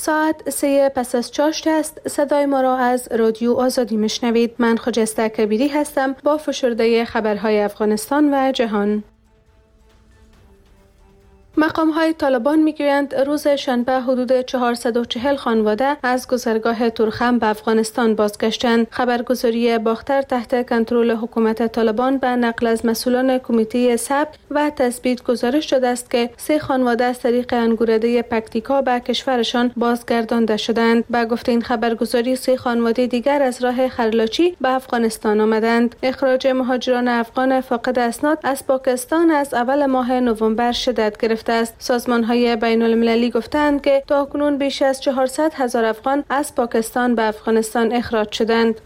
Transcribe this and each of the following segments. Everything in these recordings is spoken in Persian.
ساعت 3 پس از چاشت است. صدای ما را از رادیو آزادی میشنوید. من خجسته کبیری هستم با فشرده خبرهای افغانستان و جهان. مقام‌های طالبان می‌گویند روز شنبه حدود 440 خانواده از گذرگاه تورخم به افغانستان بازگشتند. خبرگزاری باختر تحت کنترل حکومت طالبان به نقل از مسئولان کمیته ثبت و تثبیت گزارش داده است که 3 خانواده از طریق انگورده پکتیکا به کشورشان بازگردانده شدند. به گفته این خبرگزاری 3 خانواده دیگر از راه خرلاچی به افغانستان آمدند. اخراج مهاجران افغان فاقد اسناد از پاکستان از اول ماه نوامبر شدت گرفت است. سازمان‌های بین‌المللی گفتند که تاکنون بیش از 400,000 افغان از پاکستان به افغانستان اخراج شدند.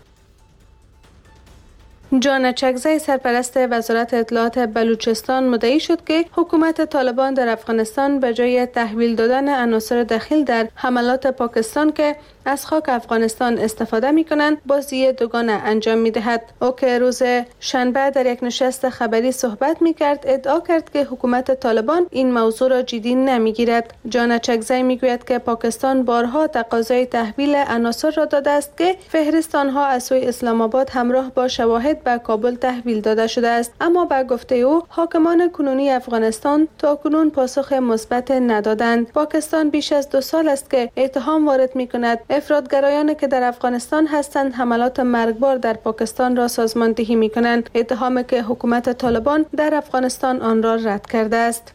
جان چکزی سرپرست وزارت اطلاعات بلوچستان مدعی شد که حکومت طالبان در افغانستان به جای تحویل دادن عناصر دخیل در حملات پاکستان که از خاک افغانستان استفاده می‌کنند بازی دوگانه انجام می‌دهد. او که روز شنبه در یک نشست خبری صحبت می‌کرد ادعا کرد که حکومت طالبان این موضوع را جدی نمی‌گیرد. جان چکزی می‌گوید که پاکستان بارها تقاضای تحویل عناصر را داده است که فهرست آنها از سوی اسلام آباد همراه با شواهد به کابل تحویل داده شده است، اما به گفته او حاکمان کنونی افغانستان تاکنون پاسخ مثبت ندادند. پاکستان بیش از 2 سال است که اتهام وارد می‌کند افراطگرایانی که در افغانستان هستند حملات مرگبار در پاکستان را سازماندهی می‌کنند، اتهامی که حکومت طالبان در افغانستان آن را رد کرده است.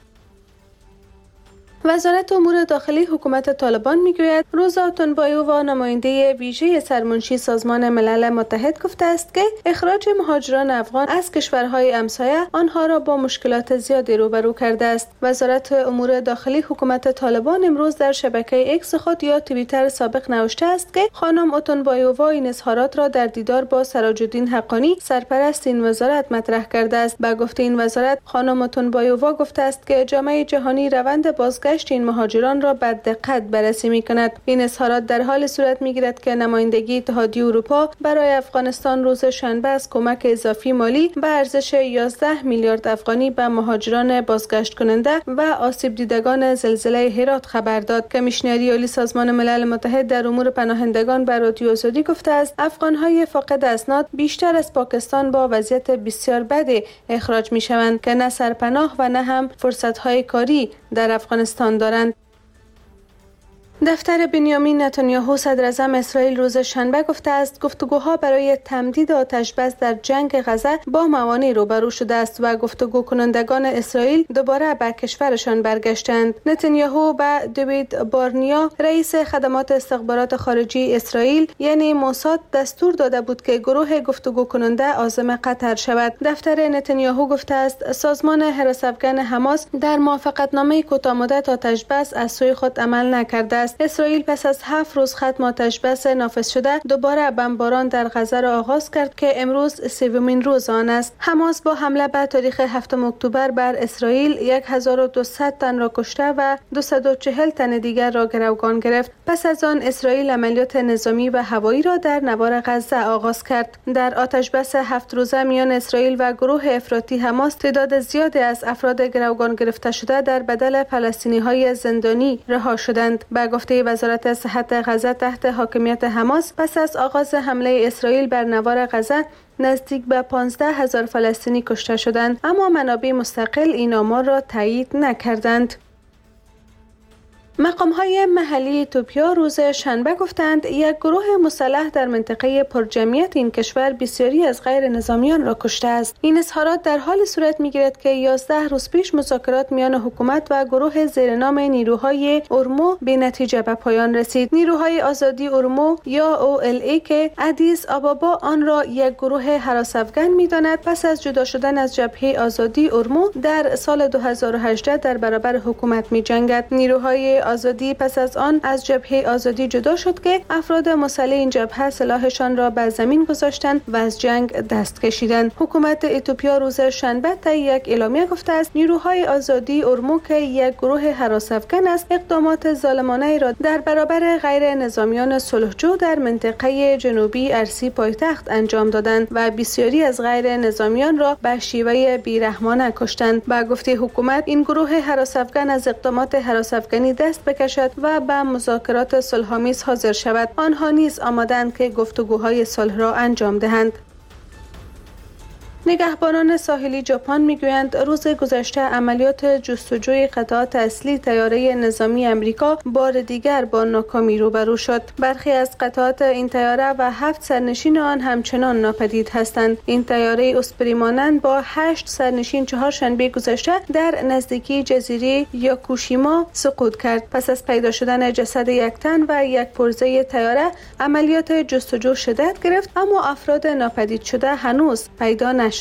وزارت امور داخلی حکومت طالبان میگوید روزا تنبایووا نماینده ویژه سرمنشی سازمان ملل متحد گفته است که اخراج مهاجران افغان از کشورهای همسایه آنها را با مشکلات زیادی روبرو کرده است. وزارت امور داخلی حکومت طالبان امروز در شبکه ایکس خود یا توییتر سابق نوشته است که خانم تنبایووا این اظهارات را در دیدار با سراج الدین حقانی سرپرست این وزارت مطرح کرده است. به گفته این وزارت خانم تنبایووا گفته است که جامعه جهانی روند بازگشت این مهاجران را به دقت بررسی می‌کند. این اظهارات در حال صورت می‌گیرد که نمایندگی اتحادیه اروپا برای افغانستان روز شنبه از کمک اضافی مالی به ارزش 11 میلیارد افغانی به مهاجران بازگشت کننده و آسیب دیدگان زلزله هرات خبر داد. کمیشنری عالی سازمان ملل متحد در امور پناهندگان به رادیو آزادی گفته است افغان‌های فاقد اسناد بیشتر از پاکستان با وضعیت بسیار بد اخراج می‌شوند که نه سرپناه و نه هم فرصت‌های کاری در افغانستان دارند. دفتر بنیامین نتانیاهو صدر اعظم اسرائیل روز شنبه گفته است گفتگوها برای تمدید آتش بس در جنگ غزه با موانع روبرو شده است و گفتگو کنندگان اسرائیل دوباره به کشورشان برگشتند. نتانیاهو به دیوید بارنیا رئیس خدمات استخبارات خارجی اسرائیل یعنی موساد دستور داده بود که گروه گفتگو کننده عازم قطر شود. دفتر نتانیاهو گفته است سازمان حراس افغان حماس در موافقتنامه کوتاه‌مدت آتش بس از سوی خود عمل نکرده است. اسرائیل پس از 7 روز ختم آتش بس نافذ شده دوباره بمباران در غزه را آغاز کرد که امروز 3مین روز آن است. حماس با حمله به تاریخ 7 اکتبر بر اسرائیل 1200 تن را کشته و 240 تن دیگر را گروگان گرفت. پس از آن اسرائیل عملیات نظامی و هوایی را در نوار غزه آغاز کرد. در آتش بس 7 روزه میان اسرائیل و گروه افراطی حماس تعداد زیادی از افراد گروگان گرفته شده در بدل فلسطینی‌های زندانی رها شدند. به گفته وزارت صحت غزه تحت حاکمیت حماس پس از آغاز حمله اسرائیل بر نوار غزه نزدیک به 15,000 فلسطینی کشته شدند، اما منابع مستقل این آمار را تایید نکردند. مقام‌های محلی اتوپیا روز شنبه گفتند یک گروه مسلح در منطقه پرجمعیت این کشور بسیاری از غیر نظامیان را کشته است. این اظهارات در حال صورت می‌گیرد که 11 روز پیش مذاکرات میان حکومت و گروه زیر نام نیروهای اورمو به نتیجه به پایان رسید. نیروهای آزادی اورمو یا OLA که ادیس آبابا آن را یک گروه حراس افغان می‌داند پس از جدا شدن از جبهه آزادی اورمو در سال 2018 در برابر حکومت می‌جنگد. نیروهای آزادی پس از آن از جبهه آزادی جدا شد که افراد مسلح این جبهه سلاحشان را بر زمین گذاشتند و از جنگ دست کشیدند. حکومت اتوپیا روز شنبه طی یک اعلامیه گفته است نیروهای آزادی اورمو که یک گروه حراس افغان است اقدامات ظالمانه را در برابر غیر نظامیان صلحجو در منطقه جنوبی ارسی پایتخت انجام دادند و بسیاری از غیر نظامیان را به شیوه بیرحمانه کشتند. با گفته حکومت این گروه حراس افغان از اقدامات حراس افغانی دست دست بکشد و به مذاکرات صلح‌آمیز حاضر شود. آنها نیز آمادند که گفتگوهای صلح را انجام دهند. نگهبانان ساحلی ژاپن میگویند روز گذشته عملیات جستجوی قطعات اصلی طیاره نظامی امریکا بار دیگر با ناکامی روبرو شد. برخی از قطعات این طیاره و 7 سرنشین آن همچنان ناپدید هستند. این طیاره اسپری مانند با 8 سرنشین چهارشنبه گذشته در نزدیکی جزیره یاکوشیما سقوط کرد. پس از پیدا شدن جسد یک تن و یک پرزه طیاره، عملیات جستجو شدت گرفت، اما افراد ناپدید شده هنوز پیدا نشدند.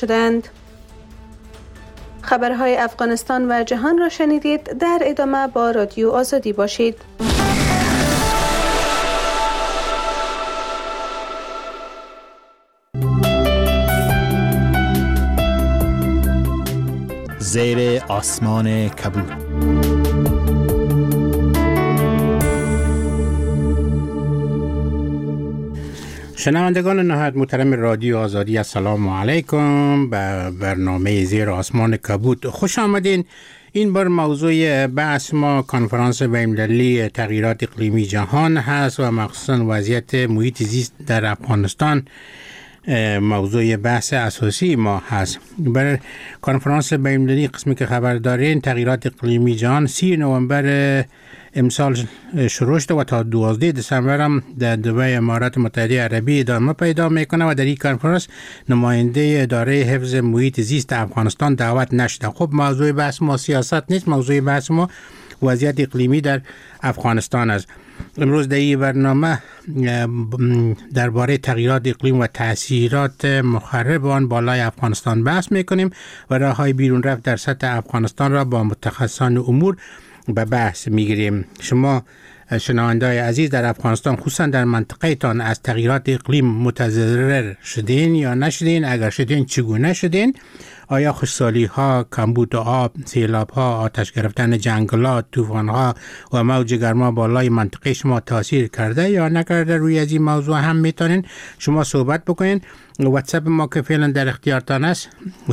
خبرهای افغانستان و جهان را شنیدید. در ادامه با رادیو آزادی باشید. زیر آسمان کبود. شنوندگان نهایت محترم رادیو آزادی، السلام علیکم. به برنامه زیر آسمان کبود خوش آمدین. این بار موضوع بحث ما کنفرانس بین‌المللی تغییرات اقلیمی جهان هست و مخصوصا وضعیت محیط زیست در افغانستان موضوع بحث اساسی ما هست. برای کنفرانس بین‌المللی قسمی که خبر دارین تغییرات اقلیمی جهان 30 نوامبر امسال شروع شده و تا 12 دسامبر هم در دبی امارات متحده عربی ادامه پیدا میکنه و در این کنفرانس نماینده اداره حفظ محیط زیست افغانستان دعوت نشده. خب موضوع بحث ما سیاست نیست، موضوع بحث ما وضعیت اقلیمی در افغانستان است. امروز در این برنامه درباره تغییرات اقلیم و تأثیرات مخرب آن بالای افغانستان بحث میکنیم و راههای بیرون رفت در سطح افغانستان را با متخصصان امور به بحث میگیریم. شما شنونده‌های عزیز در افغانستان خصوصا در منطقه تان از تغییرات اقلیم متضرر شدین یا نشدین؟ اگر شدین چگونه شدین؟ آیا خشکسالی ها، کمبود آب، سیلاب ها، آتش گرفتن جنگلات، طوفان ها و موج گرما بالای منطقه شما تاثیر کرده یا نکرده؟ روی از این موضوع هم میتونین شما صحبت بکنین. واتساپ ما که فعلا در اختیارتان است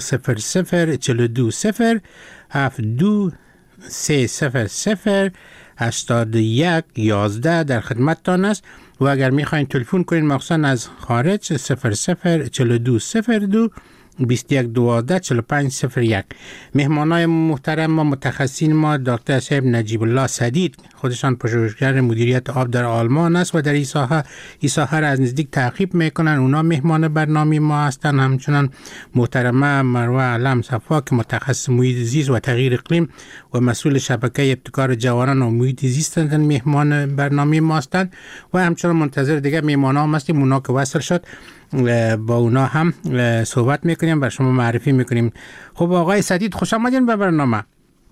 0042 72 300 81 11 در خدمتتان است و اگر میخواین تلفن کنین مخصوصا از خارج 0042 02 21 12 45 01. مهمانای محترم ما، متخصصین ما، دکتر صاحب نجیب الله سدید، خودشان پژوهشگر مدیریت آب در آلمان است و در این ساحه را از نزدیک تعقیب میکنن. اونا مهمان برنامه ما هستن. همچنان محترمه مروه علم صفا که متخصص محیط زیست و تغییر اقلیم و مسئول شبکه ابتکار جوانان و محیط زیست مهمان برنامه ما هستند و همچنان منتظر دیگه مهمانا هم هستیم. اونا که وصل شد با اونا هم صحبت میکنیم، بر شما معرفی میکنیم. خب آقای سدید خوش آمدین به برنامه.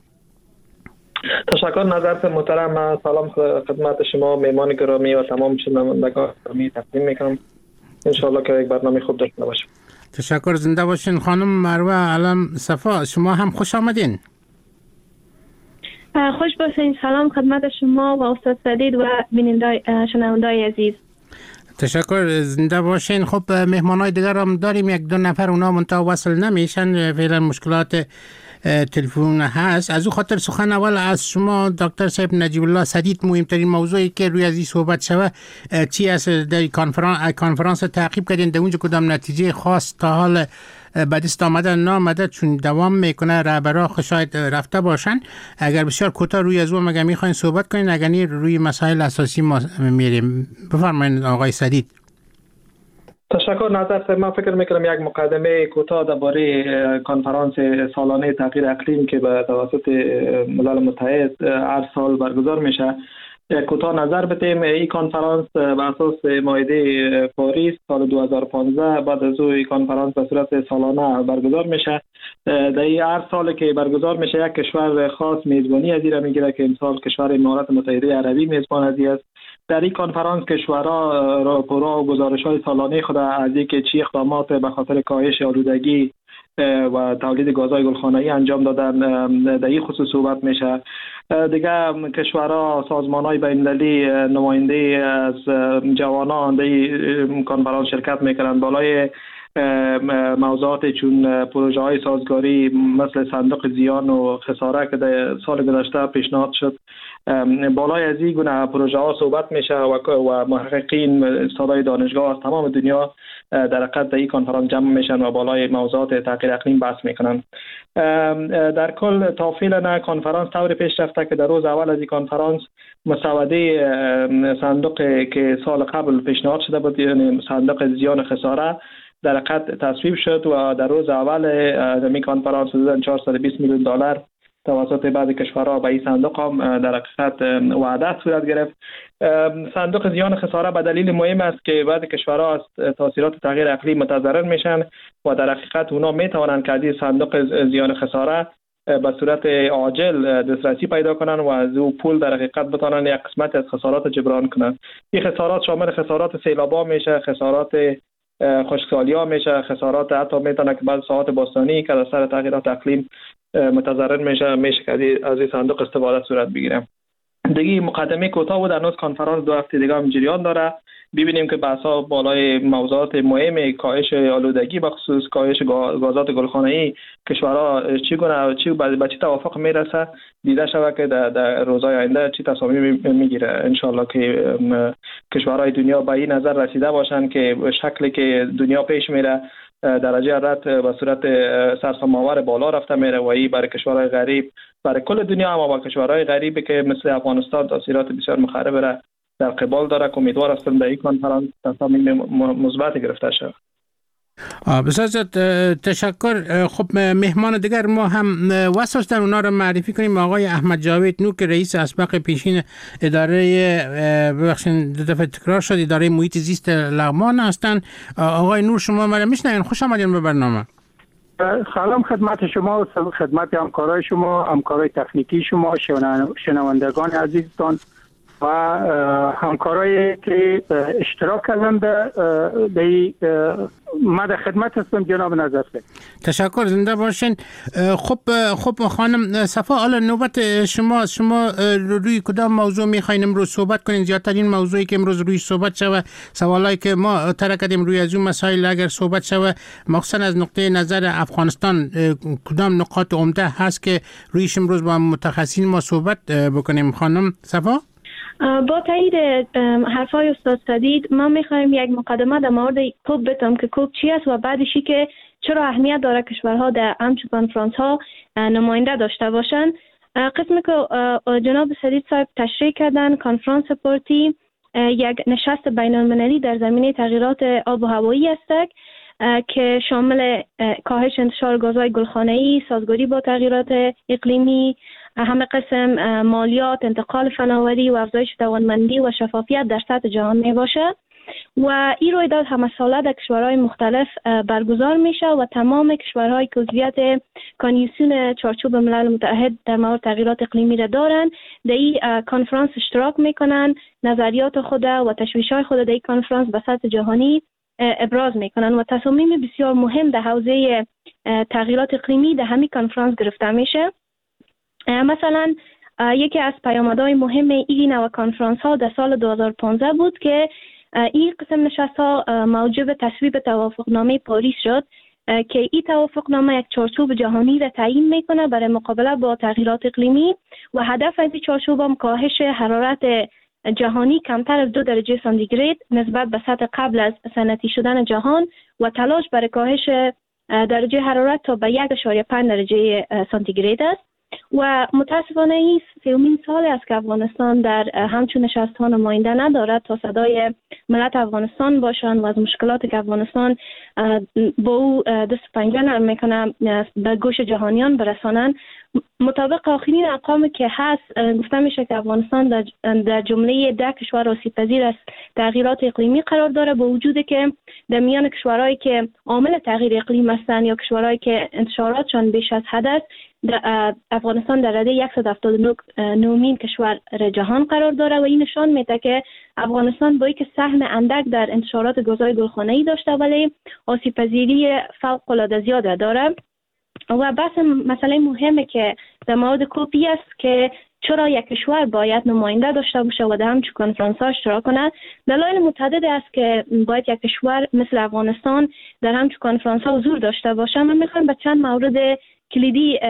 تشکر نظرت محترم. سلام خدمت شما مهمان گرامی و تمام شنوندگان گرامی تقدیم میکنم. انشالله که یک برنامه خوب داشته باشیم. تشکر، زنده باشین. خانم مروه علم صفا شما هم خوش آمدین. خوش باشین. سلام خدمت شما و استاد سدید و شنوندگان عزیز. تشکر، زنده باشین. خب مهمانای دیگر هم داریم، یک دو نفر اونا منتها وصل نمیشن، فعلا مشکلات تلفن هست. از او خاطر سخن اول از شما دکتر صاحب نجیب الله سدید، مهمترین موضوعی که روی از این صحبت شوه چی است؟ در کنفرانس تعقیب کردین، در اونجا کدام نتیجه خاص تا حال به دست آمده نامده؟ چون دوام میکنه رهبرا شاید رفته باشن. اگر بسیار کوتاه روی از اون مگه میخواین صحبت کنین، اگر نه روی مسائل اساسی ما میریم. بفرمایید آقای سدید. تشکر نظر. من فکر میکنم یک مقدمه کوتاه درباره کنفرانس سالانه تغییر اقلیم که به توسط ملل متحد هر سال برگزار میشه کوتاه نظر بدیم. این کنفرانس به اساس معاهده پاریس سال 2015 بعد از این کنفرانس به صورت سالانه برگزار میشه. در این هر سال که برگزار میشه یک کشور خاص میزبانی از این میگیره که امسال کشور امارات متحده عربی میزبان از این است. در این کنفرانس کشورها راپورها و گزارش‌های سالانه خود از اینکه چی اقدامات به خاطر کاهش آلودگی و تولید گازهای گلخانه‌ای انجام دادن در این خصوص صحبت میشه. دیگه کشورها، سازمان‌های بین‌المللی، نماینده از جوانان در این کنفرانس شرکت میکنند. بالای موضوعات چون پروژه های سازگاری مثل صندوق زیان و خساره که در سال گذشته پیشنهاد شد بالای از این گونه پروژه ها صحبت میشه و محققین صدای دانشگاه از تمام دنیا در حقیقت در این کنفرانس جمع میشن و بالای موضوعات تغییر اقلیم بحث میکنن. در کل تا فعلا کنفرانس طور پیش رفته که در روز اول از این کنفرانس مسوده صندوق که سال قبل پیشنهاد شده بود، یعنی صندوق زیان خساره، در حقیقت تصویب شد و در روز اول این کنفرانس حدود 420 میلیون دلار توسط بعضی کشورها به این صندوق هم در حقیقت وعده صورت گرفت. صندوق زیان خساره به دلیل مهم است که بعضی کشورها از تاثیرات تغییر اقلیم متضرر میشن و در حقیقت اونا میتوانند که از این صندوق زیان خساره به صورت عاجل دسترسی پیدا کنند و از او پول در حقیقت بتوانند یک قسمت از خسارات جبران کنند. این خسارات شامل خسارات سیلاب‌ها میشه، خسارات خشکسالی‌ها میشه، خسارات حتی میتونه که بعض ساعات باستانی که از اثر تغییرات اقلیم متضرر میشه که از این صندوق استفاده صورت بگیره. دیگه مقدمه کوتاه بود. هنوز کنفرانس 2 هفته دیگه هم جریان داره. ببینیم که بحث‌ها بالای موضوعات مهم کاهش آلودگی به خصوص کاهش گازات گلخانه‌ای کشورها چی به چه توافق میرسه، دیده شود که در روزهای آینده چی تصامیم میگیره. انشالله که کشورهای دنیا به این نظر رسیده باشن که شکلی که دنیا پیش میره درجه حرارت به صورت سرسام‌آور بالا رفته میره و این برای کشورهای غریب، برای کل دنیا، اما با کشورهای غریبی که مثل افغانستان تاثیرات بسیار مخرب را در قبال داره که امیدوار هستم در این کنفرانس تصامیم مثبت گرفته شود. بسیار تشکر. خب مهمان دیگر ما هم واسه در اونا رو معرفی کنیم. آقای احمد جاوید نور که رئیس اسبق پیشین اداره ببخشید دو دفعه تکرار شد اداره محیط زیست لغمان هستند. آقای نور شما مرا میشنوین؟ خوش آمدین به برنامه. سلام خدمت شما و خدمت همکارای شما، همکارای تکنیکی شما، شنوندگان عزیزتان و همکارایی که اشتراک کردن در من در خدمت هستم جناب نظرفه. تشکر، زنده باشین. خب خانم صفا، حالا نوبت شما روی کدام موضوع میخواین امروز صحبت کنین؟ زیادترین موضوعی که امروز روی صحبت شوه، سوالایی که ما ترکدیم روی از اون مسائل اگر صحبت شوه، مخصوصا از نقطه نظر افغانستان کدام نقاط عمده هست که رویش امروز با متخصصین ما صحبت بکنیم؟ خانم صفا. با تایید حرفای استاد سدید ما میخوایم یک مقدمه در مورد کوب بتم که کوب چی است و بعدشی که چرا اهمیت داره کشورها در همچون کنفرانس ها نماینده داشته باشند. قسمی که جناب سدید صاحب تشریح کردن، کنفرانس پارتی یک نشست بین المللی در زمینه تغییرات آب و هوایی است که شامل کاهش انتشار گازهای گلخانه‌ای، سازگاری با تغییرات اقلیمی، همه قسم مالیات، انتقال فناوری و افزایش توانمندی و شفافیت در سطح جهان می باشه و این رویداد همه ساله در کشورهای مختلف برگزار میشه و تمام کشورهای که عضویت کانوانسیون چارچوب ملل متحد در مورد تغییرات اقلیمی را دارند در این کنفرانس اشتراک میکنن، نظریات خود و تشویش‌های خود در این کنفرانس به سطح جهانی ابراز میکنن و تصامیم بسیار مهم در حوزه تغییرات اقلیمی در همین کنفرانس گرفته میشه. مثلا یکی از پیامدهای مهم این نوع کنفرانس ها در سال 2015 بود که این قسم نشست ها موجب تصویب توافقنامه پاریس شد که این توافقنامه یک چارچوب جهانی را تعیین میکنه برای مقابله با تغییرات اقلیمی و هدف از این چارچوب هم کاهش حرارت جهانی کمتر از 2 درجه سانتیگراد نسبت به سطح قبل از صنعتی شدن جهان و تلاش برای کاهش درجه حرارت تا به 1.5 درجه سانتیگراد است. و متاسفانه این 3مین سال است که افغانستان در همچون نشست ها نماینده ندارد تا صدای ملت افغانستان باشند و از مشکلات که افغانستان با او دست پنجه نرم میکنه به گوش جهانیان برسانند. مطابق آخرین ارقامی که هست گفته میشه که افغانستان در جمله 10 کشور آسیب‌پذیر از تغییرات اقلیمی قرار داره، با وجودی که در میان کشورهایی که عامل تغییر اقلیم هستند یا کشورهایی که انتشاراتشان بیش از حد است، افغانستان در رده 179مین کشور جهان قرار داره و این نشان میده که افغانستان با اینکه سهم اندک در انتشارات گازهای گلخانه‌ای داشته ولی آسیب‌پذیری فوق‌العاده زیاد داره. و بحث مسئله مهمه که در مورد کوپی است که چرا یک کشور باید نماینده داشته باشه و در همچون کنفرانس ها اشتراک کنه. دلایل متعدد است که باید یک کشور مثل افغانستان در همچون کنفرانس ها حضور داشته باشه. من میخوام به چند مورد کلیدی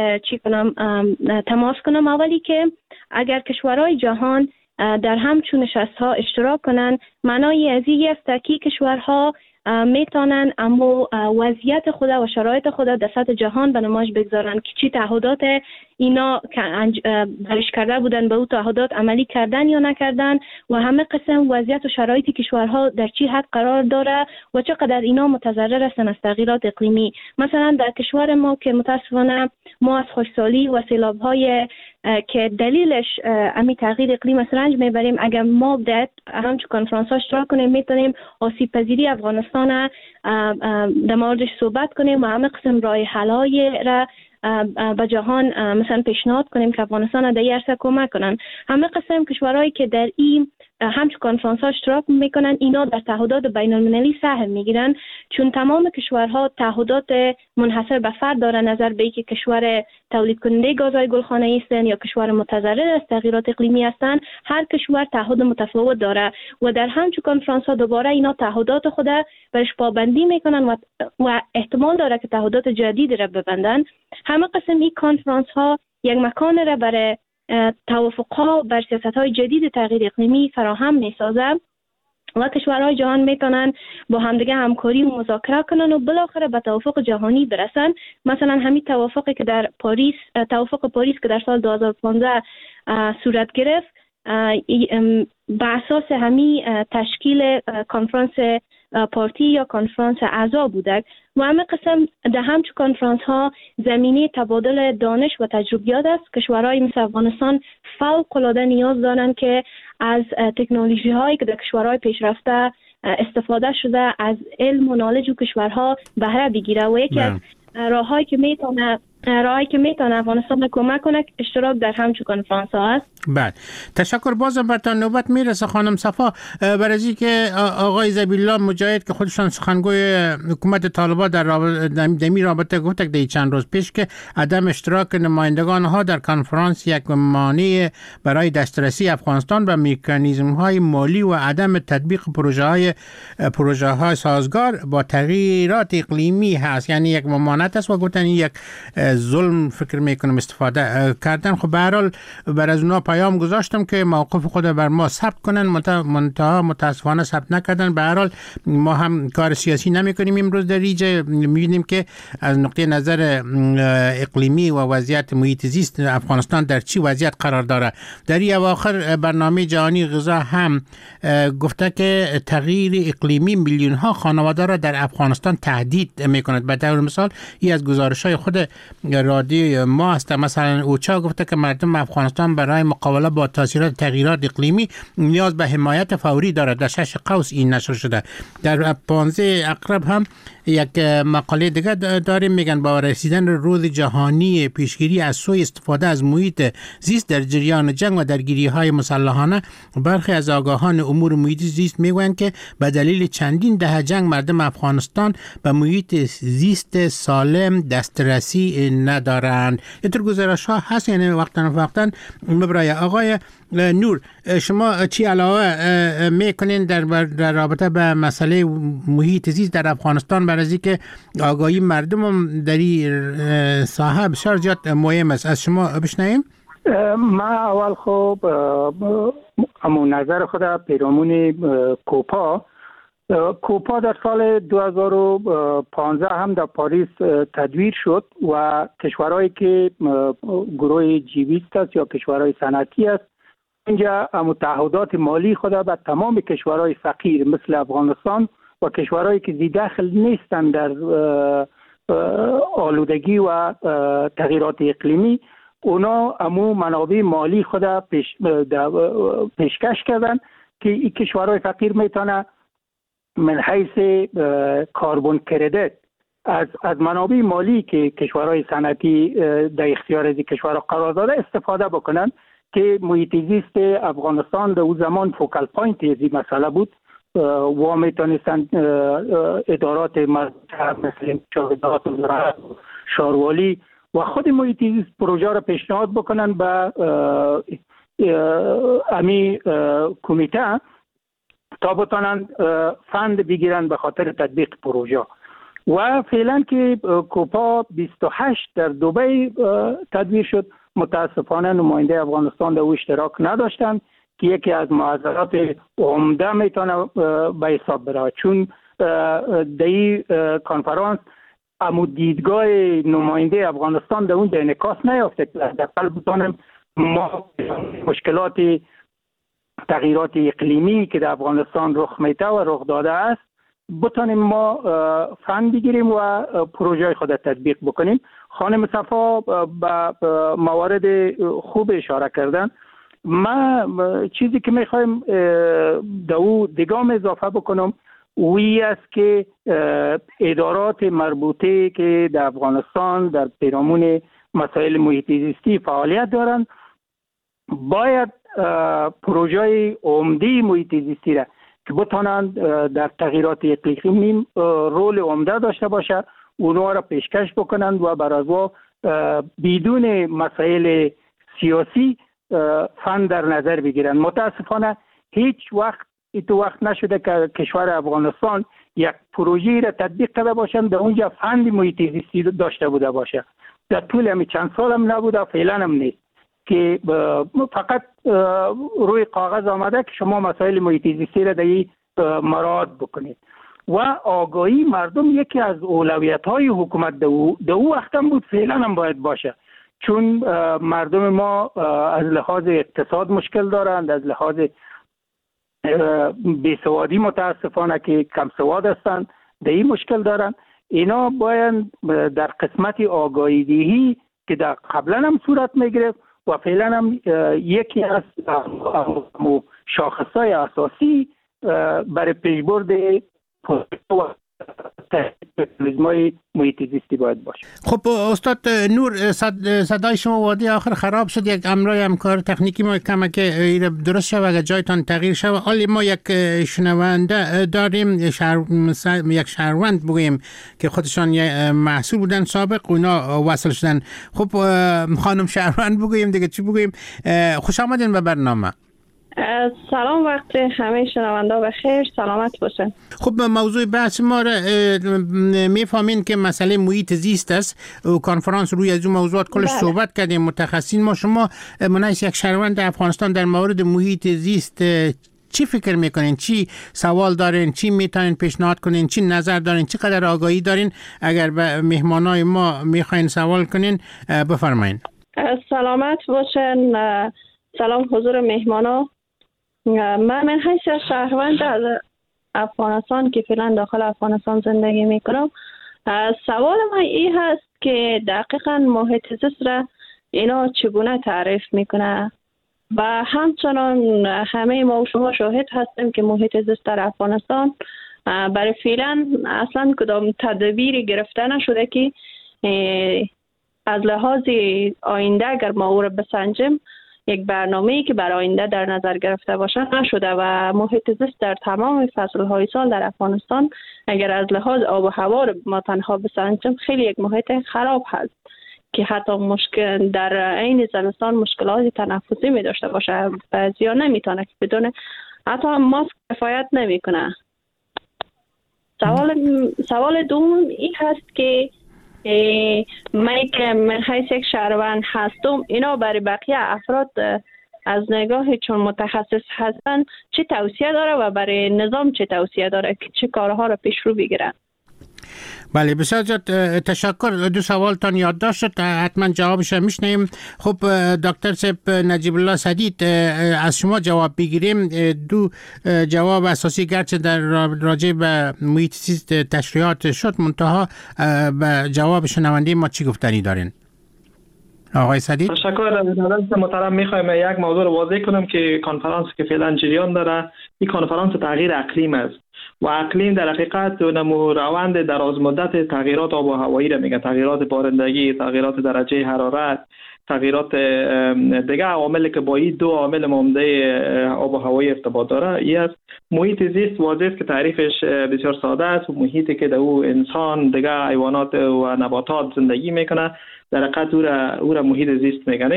تماس کنم. اولی که اگر کشورهای جهان در همچون نشست‌ها اشتراک کنند، معنای از این است که کشورها میتونن اما وضعیت خود و شرایط خود در سطح جهان به نمایش بگذارن که چی تعهدات اینا برش کرده بودن به او تعهدات عملی کردن یا نکردن و همه قسم وضعیت و شرایط کشورها در چی حد قرار داره و چقدر اینا متضرر هستن از تغییرات اقلیمی. مثلا در کشور ما که متاسفانه ما از خشکسالی و سیلاب‌های که دلیلش امی تغییر اقلیم است رنج میبریم، اگر ما در همچون کنفرانس ها اشتراک کنیم میتونیم آسیب پذیری افغانستان در موردش صحبت کنیم و همه قسم راه حل‌های را به جهان مثلا پیشنهاد کنیم که افغانستان در این عرصه کمک کنن. همه قسم کشورهایی که در این همچون کنفرانس ها اشتراک میکنن اینا در تعهدات بین المللی سهم میگیرن، چون تمام کشورها تعهدات منحصر به فرد دارن، نظر به اینکه کشور تولید کننده گازهای گلخانه‌ای هستند یا کشور متضرر از تغییرات اقلیمی هستند. هر کشور تعهد متفاوت داره و در همچون کنفرانس ها دوباره اینا تعهدات خود برش پابندی میکنن و احتمال داره که تعهدات جدید را ببندن. همه قسم این کنفرانس ها یک مکان را برای توافق‌ها بر سیاست‌های جدید تغییر اقلیمی فراهم می‌سازد و کشورهای جهان میتونن با همدیگه همکاری و مذاکره کنن و بالاخره به توافق جهانی برسن. مثلا همین توافقی که در پاریس، توافق پاریس که در سال 2015 صورت گرفت، به اساس همین تشکیل کنفرانس پارتی یا کنفرانس اعضا بوده و همه قسم در همچون کنفرانس ها زمینه تبادل دانش و تجربیات است. کشورهای مثل افغانستان فوق العاده نیاز دارند که از تکنولوژی هایی که در کشورهای پیشرفته استفاده شده از علم و نالج و کشورها بهره بگیره و یکی از راههایی که میتونه افغانستان کمک کنه اشتراک در همچون کنفرانس ها است. بله، تشکر. بازم برتان نوبت میرسه خانم صفا، برای از اینکه آقای ذبیح‌الله مجاهد که خودشان سخنگوی حکومت طالبان در رابطه گفت در چند روز پیش که عدم اشتراک نمایندگان ها در کنفرانس یک مانع برای دسترسی افغانستان به مکانیزم های مالی و عدم تطبیق پروژه های سازگار با تغییرات اقلیمی هست، یعنی یک ممانعت است و گفتن یک ظلم فکر میکنم استفاده کردن. خب به هر حال بر از اونا پیام گذاشتم که موقف خود بر ما ثبت کنن، منتها متاسفانه ثبت نکردن. به هر حال ما هم کار سیاسی نمیکنیم امروز در اینجا، میبینیم که از نقطه نظر اقلیمی و وضعیت محیط زیست افغانستان در چی وضعیت قرار داره. در این اواخر برنامه جهانی غذا هم گفته که تغییر اقلیمی میلیون ها خانواده را در افغانستان تهدید میکند. به طور مثال این از گزارش‌های خود رادیو ما است. مثلا اوچا گفته که مردم افغانستان برای مقابله با تاثیرات تغییرات اقلیمی نیاز به حمایت فوری دارد. در 6 قوس این نشر شده. در 15 اقرب هم یک مقاله دیگه داریم، میگن با رسیدن روز جهانی پیشگیری از سوء استفاده از محیط زیست در جریان جنگ و درگیری‌های مسلحانه، برخی از آگاهان امور محیط زیست میگویند که به دلیل چندین دهه جنگ مردم افغانستان به محیط زیست سالم دسترسی ندارند. اینطور گزارش‌ها هست، یعنی وقتا برای آقای نور شما چی علاوه میکنین در رابطه به مسئله محیط زیست در افغانستان، برای اینکه آگاهی مردم هم در این ساحه بسیار زیاد مهم است؟ از شما بشنویم. ما اول خب اما نظر خود پیرامون کوپا در سال 2015 هم در پاریس تدویر شد و کشورهایی که گروه G20 است یا کشورهای صنعتی است اینجا متعهدات مالی خود به تمام کشورهای فقیر مثل افغانستان و کشورهایی که داخل نیستند در آلودگی و تغییرات اقلیمی، اونا امو منابع مالی خود پیشکش کردن که این کشورهای فقیر میتونه من حیث کاربن کردیت از منابع مالی که کشورهای صنعتی در اختیار از کشورها قرار داده استفاده بکنن که محیط زیست افغانستان در اون زمان فوکال پوینت از این مسئله بود و میتونستند ادارات مثل ادارات زراعت شاروالی و خود محیط زیست پروژه را پیشنهاد بکنن به امی کمیته تا بتانند فند بگیرن به خاطر تطبیق پروژه. و فعلا که کوپا 28 در دبی تدبیر شد، متاسفانه نماینده افغانستان در او اشتراک نداشتند که یکی از معضلات عمده میتونه به حساب بره، چون در این کنفرانس امو دیدگاه نماینده افغانستان در اونجا انعکاس نیافته. حداقل بتونیم ما مشکلات تغییرات اقلیمی که در افغانستان رخ میده و رخ داده است بتونیم ما فن بگیریم و پروژه خود تطبیق بکنیم. خانم صفا به موارد خوب اشاره کردن. ما چیزی که میخوایم در او دیگه اضافه بکنم وی است که ادارات مربوطه که در افغانستان در پیرامون مسائل محیط زیستی فعالیت دارند باید پروژه عمده محیط زیستی را که بتوانند در تغییرات اقلیمی رول عمده داشته باشه اونها را پیشکش بکنند و بر از بدون مسائل سیاسی فن در نظر بگیرند. متاسفانه هیچ وقت نشده که کشور افغانستان یک پروژه را تطبیق کرده باشند در اونجا فن محیط زیستی داشته بوده باشه. در طول همین چند سال هم نبوده، فعلا هم نیست که فقط روی کاغذ آمده که شما مسائل محیط زیستی را در مراعات بکنید. و آگاهی مردم یکی از اولویت‌های حکومت در او وقت هم بود، فعلا هم باید باشه، چون مردم ما از لحاظ اقتصاد مشکل دارند، از لحاظ بیسوادی متاسفانه که کم سواد هستند در این مشکل دارند. اینا باید در قسمت آگاهی دهی که در قبلا هم صورت میگرفت و فعلا هم یکی از شاخصهای اساسی برای پیشبرد تکنولوژی محیط زیستی باید باشه. خب استاد نور، صدای شما وادی آخر خراب شد. یک امرای همکار تکنیکی ما کمک درست شد اگر جایتان تغییر شد. حالی ما یک شنونده داریم، یک شهروند بگوییم که خودشان محصول بودن سابق اونا وصل شدن. خب خانم شهروند بگوییم دیگه، چی بگوییم؟ خوش آمدین به برنامه. سلام، وقت همه شنونده بخیر، سلامت باشن. خب موضوع بحث ما را میفهمین که مسئله محیط زیست است و کنفرانس روی از اون موضوعات کلش صحبت کردیم متخصصین. ما شما منایس یک شهروند افغانستان در مورد محیط زیست چی فکر میکنین؟ چی سوال دارین؟ چی میتونین پیشنهاد کنین؟ چی نظر دارین؟ چی قدر آگاهی دارین؟ اگر به مهمانای ما میخواین سوال کنین بفرمایین. سلامت باشن. سلام حضور مهمانا. من حیث شهروند از افغانستان که فعلا داخل افغانستان زندگی میکنم، سوال من این هست که دقیقا محیط زیست را اینا چگونه تعریف میکنه و همچنان همه ما و شما شاهد هستیم که محیط زیست در افغانستان برای فعلا اصلا کدام تدبیری گرفته نشده که از لحاظ آینده اگر ما او را بسنجیم یک برنامه‌ای که برای آینده در نظر گرفته باشه نشده و محیط زیست در تمام فصل‌های سال در افغانستان اگر از لحاظ آب و هوا ما تنها بسنجیم خیلی یک محیط خراب هست که حتی مشکل در عین زمستان مشکلات تنفسی می داشته باشه. بعضیا نمیتونه که بدون حتی ماسک کفایت نمیکنه. سوال دوم این هست که من حیث یک شهروند هستم، اینا برای بقیه افراد از نگاه چون متخصص هستن چه توصیه داره و برای نظام چه توصیه داره که چه کارها رو پیش رو بگیرن؟ بله بسیار زیاد تشکر. دو سوالتان یادداشت شد، حتما جوابش میشنیم. خب دکتر صاحب نجیب الله سدید از شما جواب بگیریم. دو جواب اساسی گرچه در راجع به محیط زیست تشریحات شد، منتها به جواب شنونده ما چی گفتنی دارین؟ آقای سدید. تشکر. محترم میخوایم یک موضوع رو واضح کنم که کنفرانس که فعلا جریان داره این کنفرانس تغییر اقلیم است و اقلیم در حقیقت روند دراز مدت تغییرات آب و هوایی را میگه، تغییرات بارندگی، تغییرات درجه حرارت، تغییرات دیگه عواملی که با این دو عامل عمده آب و هوایی ارتباط داره. این است محیط زیست واضح است که تعریفش بسیار ساده است و محیطی که در او انسان، دیگه حیوانات و نباتات زندگی میکنه در حقیقت او را محیط زیست میگن.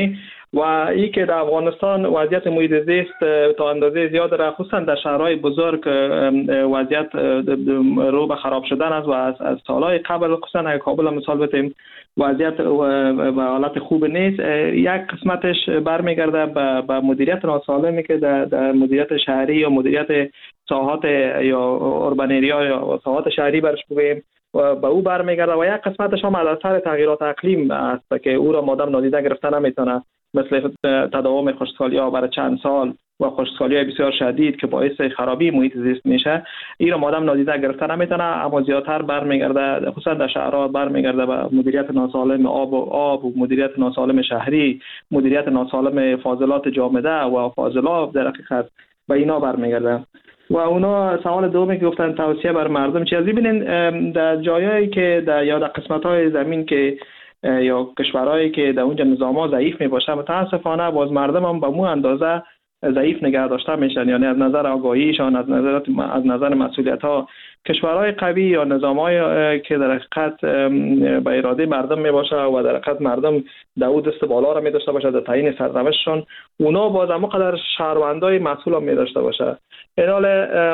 و این که در افغانستان وضعیت محیط زیست تا اندازه زیاد را خصوصا در شهرهای بزرگ وضعیت رو به خراب شدن است و از سالهای قبل خصوصا اگر کابل مثال بتیم وضعیت به حالت خوب نیست. یک قسمتش برمیگرده به مدیریت ناسالمی که در مدیریت شهری یا مدیریت ساحات یا اوربانریا یا ساحات شهری برش بگوییم و به او برمیگرده و یک قسمتش هم از اثر تغییرات اقلیم است که او را مادام نادیده گرفته نمیتونه، مثل تداوم خشکسالی‌ها برای چند سال و خشکسالی‌های بسیار شدید که باعث خرابی محیط زیست میشه. این را مادام نادیده گرفته نمیتونه، اما زیادتر برمیگرده خصوصا در شهرها برمیگرده به مدیریت ناسالم آب و مدیریت ناسالم شهری، مدیریت ناسالم فاضلات جامده و فاضلاب در حقیقت به اینا برمیگرده. و اونا سوال دومی که گفتن توصیه بر مردم چی؟ از ببینین در جایایی که یا در قسمت‌های زمین که یا کشورهایی که در اونجا نظام‌ها ضعیف میباشه متاسفانه باز مردم هم به مو اندازه ضعیف نگه داشته میشن، یعنی از نظر آگاهیشان از نظر مسئولیت‌ها. کشورهای قوی یا نظام‌های که در حقیقت به اراده مردم میباشه و در حقیقت مردم داود دست بالا را می‌داشته باشه در تعیین سرنوشتشون، اونا باز هم قدر شهروندای مسئول هم می‌داشته باشه. این حال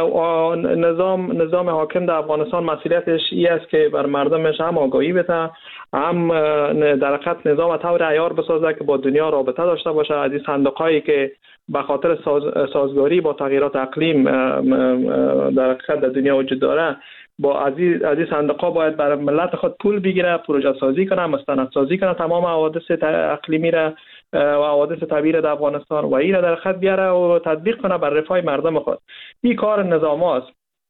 نظام حاکم در افغانستان مسئولیتش این است که بر مردمش هم آگاهی بده، هم در حقیقت نظام طور عیار بسازه که با دنیا رابطه داشته باشه. از این صندوق‌هایی که به خاطر سازگاری با تغییرات اقلیم در حقیقت در دنیا وجود داره، با از این صندوق‌ها باید برای ملت خود پول بگیره، پروژه سازی کنه، مستند سازی کنه تمام حوادث اقلیمی را و حوادث طبیعی در افغانستان و این را در خط بیاره و تطبیق کنه بر رفاه مردم خود. این کار نظام است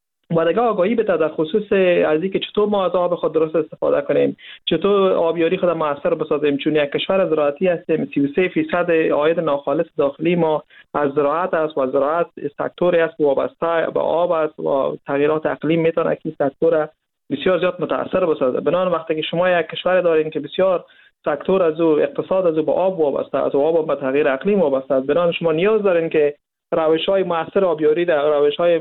و دیگه آگاهی بده در خصوص از اینکه چطور ما از آب خود درست استفاده کنیم، چطور آبیاری خود موثر بسازیم. چون یک کشور زراعتی هستیم، 33% عاید ناخالص داخلی ما از زراعت است و زراعت سکتوری است وابسته به آب است و تغییرات اقلیم میتونه که سکتور بسیار زیاد متاثر بسازه. بنابراین وقتی که شما یک کشور دارین که بسیار سکتور از او اقتصاد از او به آب وابسته است و آب به تغییر اقلیم وابسته است، بنابراین شما نیاز دارین که روش‌های مؤثر آبیاری در روش‌های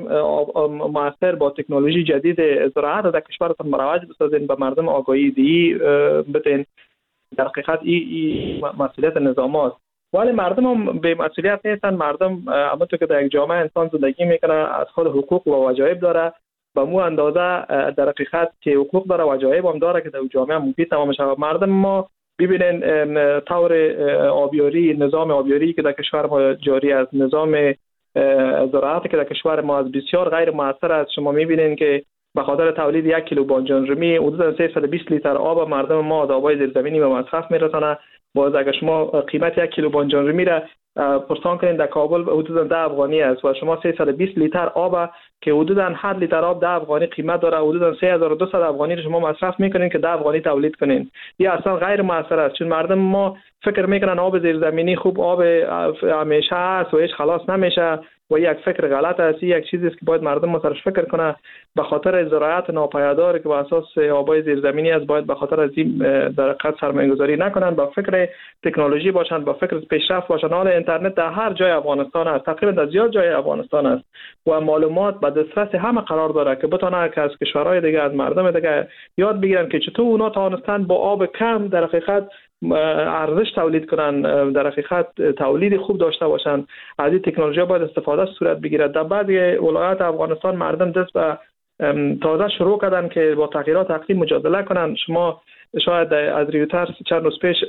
مؤثر با تکنولوژی جدید زراعت در کشورتان مروج بسازین، به مردم آگاهی دی بدین. در حقیقت این مسئولیت نظام است، ولی مردم هم به مسئولیت نیستن. مردم همونطور که در یک جامعه انسان زندگی میکنه از خود حقوق و واجب داره، به مو اندازه در حقیقت که حقوق داره واجب هم داره که در جامعه مفید تمام شود. مردم ما ببینین طور آبیاری، نظام آبیاری که در کشور ما جاری است، نظام زراعت که در کشور ما از بسیار غیر مؤثر است. شما میبینین که به خاطر تولید 1 کیلو بانجان رومی حدود 320 لیتر آب مردم ما از آبای زیرزمینی به مصرف میرسانه. باز اگر شما قیمت 1 کیلو بانجان رومی را پرسان کنین در کابل حدود 10 افغانی است و شما 320 لیتر آب که حدود 8 لیتر آب 10 افغانی قیمت داره، حدود 3200 افغانی رو شما مصرف میکنین که 10 افغانی تولید کنین. این اصلا غیر مؤثر است، چون مردم ما فکر میکنن آب زیرزمینی خوب آب همیشه است و هیچ خلاص نمیشه و یک فکر غلط است. یک چیزی است که باید مردم ما سرش فکر کنه. به خاطر زراعت ناپایدار که بر اساس آبای زیرزمینی است، باید به خاطر از این در حقیقت سرمایه‌گذاری نکنن، با فکر تکنولوژی باشند، با فکر پیشرفت باشند. حالا اینترنت در هر جای افغانستان است، تقریبا در زیاد جای افغانستان است و معلومات به دسترس همه قرار داره که بتونه که از کشورهای دیگه، از مردم دیگه یاد بگیرن که چطور اونا توانستن با آب کم در حقیقت ارزش تولید کنن، در حقیقت تولید خوب داشته باشن. از این تکنولوژی باید استفاده صورت بگیرد. در بعضی ولایات افغانستان مردم دست به تازه شروع کردن که با تغییرات اقلیم مجادله کنن. شما شاید از ریوترز چند روز پیش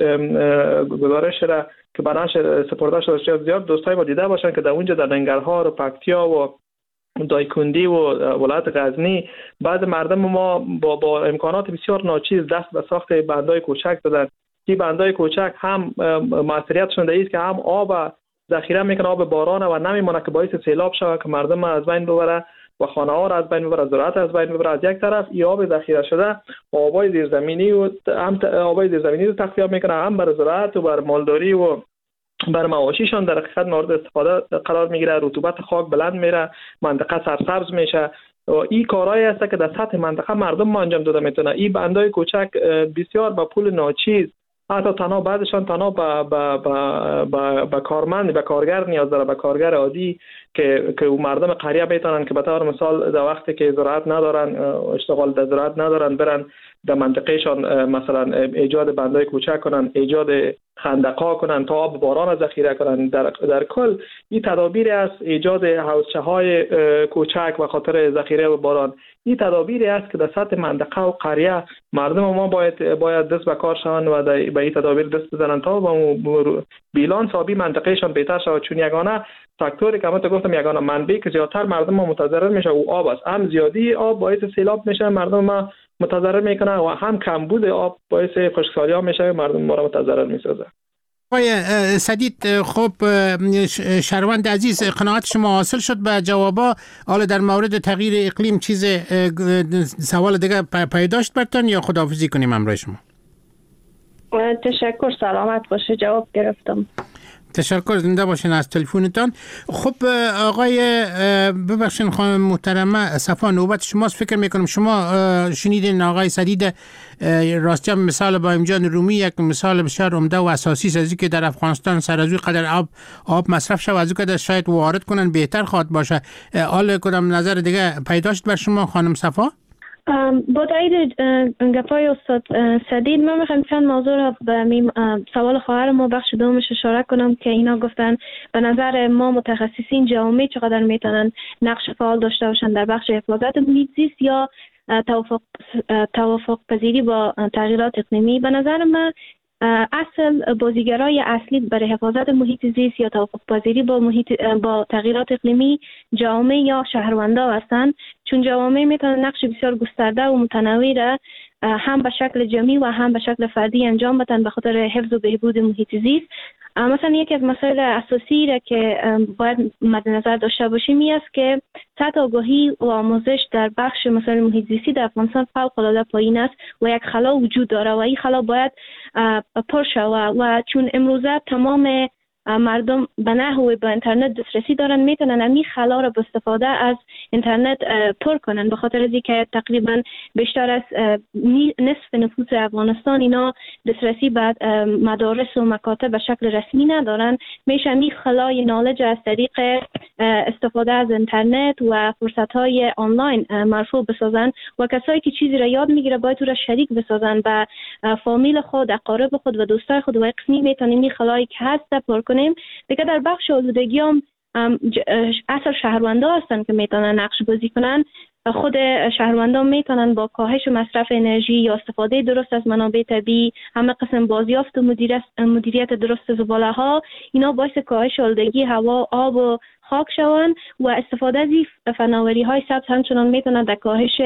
گزارش را که به نشر سپرده شده زیاد دوستای ما دیده باشن که در اونجا در ننگرهار و پکتیا و دایکندی و ولایت غزنی بعض مردم ما با امکانات بسیار ناچیز دست به ساخت بندای کوچک دادن. این بندای کوچک هم موثریتشون در است که هم آب ذخیره میکنه، آب باران و نمیمونه که باعث سیلاب شود که مردم از بین ببره و خانه ها را از بین ببره، زراعت از بین ببره. از یک طرف این آب ذخیره شده آبای زیرزمینی و هم آبای زیرزمینی رو تخلیه میکنه، هم برای زراعت و برای مالداری و بر مواشیشان در حقیقت مورد استفاده قرار میگیره. رطوبت خاک بلند میره، منطقه سرسبز میشه. این کارهایی است که در سطح منطقه مردم ما انجام داده میتونه. این بندای کوچک بسیار با پول ناچیز، حتی تنها بعضشان تنها به کارمند، به کارگر نیاز داره، به کارگر عادی که مردم قریه میتونن که به طور مثال در وقتی که زراعت ندارن، اشتغال در زراعت ندارن، برن در منطقهشان مثلا ایجاد بندای کوچک کنن، ایجاد خندق‌ها کنن تا آب باران ذخیره کنن. در کل این تدابیر است، ایجاد حوضچه‌های کوچک و خاطر ذخیره باران. این تدابیری است که در سطح منطقه و قریه مردم ما باید دست به کار شوند و به این تدابیر دست بزنند تا با بیلانس آبی منطقهشان بهتر شود. چون یگانه فاکتوری که من گفتم، یگانه منبعی که زیادتر مردم ما متضرر میشه و آب است. هم زیادی آب باعث سیلاب میشه، مردم ما متضرر میکنه، و هم کمبود آب باعث خشکسالی ها میشه، مردم ما را متضرر میسازه. آقای سدید، خب شهروند عزیز، قناعت شما حاصل شد به جوابا؟ حالا در مورد تغییر اقلیم چیز سوال دیگه پیداشت برتون یا خداحافظی کنیم همراه شما؟ تشکر، سلامت باشه، جواب گرفتم. تشکر، زنده باشین از تلفنتان. خب آقای ببخشین خانم محترمه صفا، نوبت شماست. فکر میکنم شما شنیدین آقای سدید راستی مثال با امجان رومی یک مثال بسیار عمده و اساسی است که در افغانستان سر از قدر آب مصرف شود، از قدر شاید وارد کنن بهتر خواهد باشه. حال کدام نظر دیگه پیداشت بر شما خانم صفا؟ با تایید گپای استاد سدید، من میخوام چند موضوع را به سوال خواهر ما بخش دومش اشاره کنم که اینا گفتن به نظر ما متخصصین جامعه چقدر میتونن نقش فعال داشته باشن در بخش حفاظت محیط زیست یا توافق پذیری با تغییرات اقلیمی. به نظر من اصل بازیگرای اصلی برای حفاظت محیط زیست یا توافق پذیری با تغییرات اقلیمی جامعه یا شهروندا هستند، چون جامعه میتونن نقش بسیار گسترده و متنوع را هم به شکل جمعی و هم به شکل فردی انجام بدن به خاطر حفظ و بهبود محیط زیست. مثلا یکی از مسائل اساسی را که باید مد نظر داشته باشیم این است که سطح آگاهی و آموزش در بخش مسائل محیط زیستی در افغانستان فوق‌العاده پایین است و یک خلا وجود داره و این خلا باید پر شود. و چون امروزه تمام مردم به نحوی به اینترنت دسترسی دارن، میتونن همین خلا را با استفاده از اینترنت پر کنن. به خاطر از اینکه تقریبا بیشتر از نصف نفوس افغانستان اینا دسترسی به مدارس و مکاتب به شکل رسمی ندارن، میشه همین خلای نالج از طریق استفاده از اینترنت و فرصت‌های آنلاین مرفوع بسازن و کسایی که چیزی را یاد میگیره باید او را شریک بسازن به فامیل خود، اقارب خود و دوستای خود و قسمی میتونیم این خلایی که هست پر کنیم. دیگه در بخش آلودگی هم اصل شهروندا هستن که میتونن نقش بازی کنن. خود شهروندان میتونن با کاهش مصرف انرژی یا استفاده درست از منابع طبیعی، همه قسم بازیافت و مدیریت درست زباله ها، اینا باعث کاهش آلودگی هوا، آب و خاک شوند و استفاده از فناوری های سبز همچنان میتونه در کاهش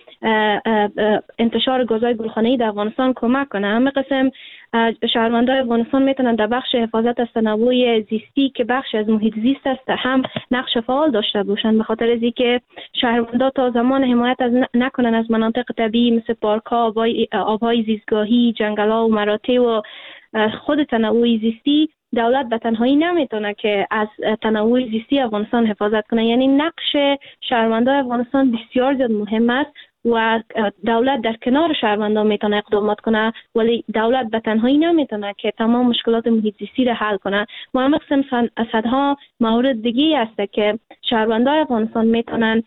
انتشار گازهای گلخانه‌ای در افغانستان کمک کنه. همه قسم شهروندان افغانستان میتونن در بخش حفاظت از تنوع زیستی که بخش از محیط زیست است هم نقش فعال داشته باشند، به خاطر از اینکه شهروندان تا زمان حمایت نکنن از مناطق طبیعی مثل پارک‌ها، آب‌های زیستگاهی، جنگل‌ها و مراتع و خود تنوع زیستی، دولت به تنهایی نمیتونه که از تنوع زیستی افغانستان حفاظت کنه. یعنی نقش شهروندان افغانستان بسیار زیاد مهم است و دولت در کنار شهروندان میتونه اقدامات کنه، ولی دولت به تنهایی نمیتونه که تمام مشکلات محیط زیستی را حل کنه. و همه قسم صدها مورد دیگه است که شهروندان افغانستان میتونن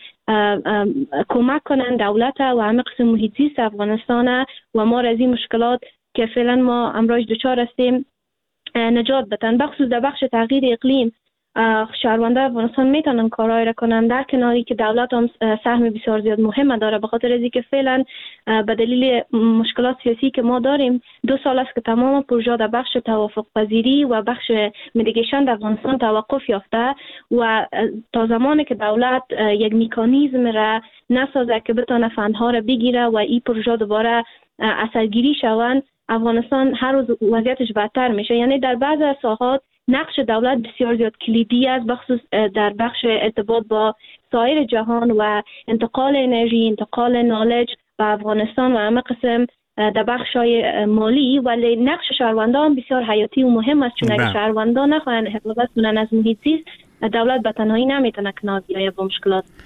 کمک کنن دولت و همه قسم محیط زیست افغانستان و ما از این مشکلات که فعلا ما امروز دچار هستیم نجات بدن. بخصوص در بخش تغییر اقلیم شهروندان افغانستان میتونن کارایی را کنن، در کناری که دولت هم سهم بسیار زیاد مهم داره، به خاطر از اینکه فعلا به دلیل مشکلات سیاسی که ما داریم 2 سال است که تمام پروژه در بخش توافق پذیری و بخش میتیگیشن در افغانستان توقف یافته و تا زمانی که دولت یک مکانیزم را نسازه که بتونه فندها را بگیره و این پروژه دوباره اثرگیری شوند، افغانستان هر روز وضعیتش بدتر میشه. یعنی در بعضی از ساحات نقش دولت بسیار زیاد کلیدی است، بخصوص در بخش ارتباط با سایر جهان و انتقال انرژی، انتقال نالج به افغانستان و همه قسم در بخش‌های مالی، ولی نقش شهروندان بسیار حیاتی و مهم است، چون اگر شهروندان نخواهند حفاظت کنند از محیط زیست، دولت به تنهایی نمیتونه کنار بیاید با مشکلات.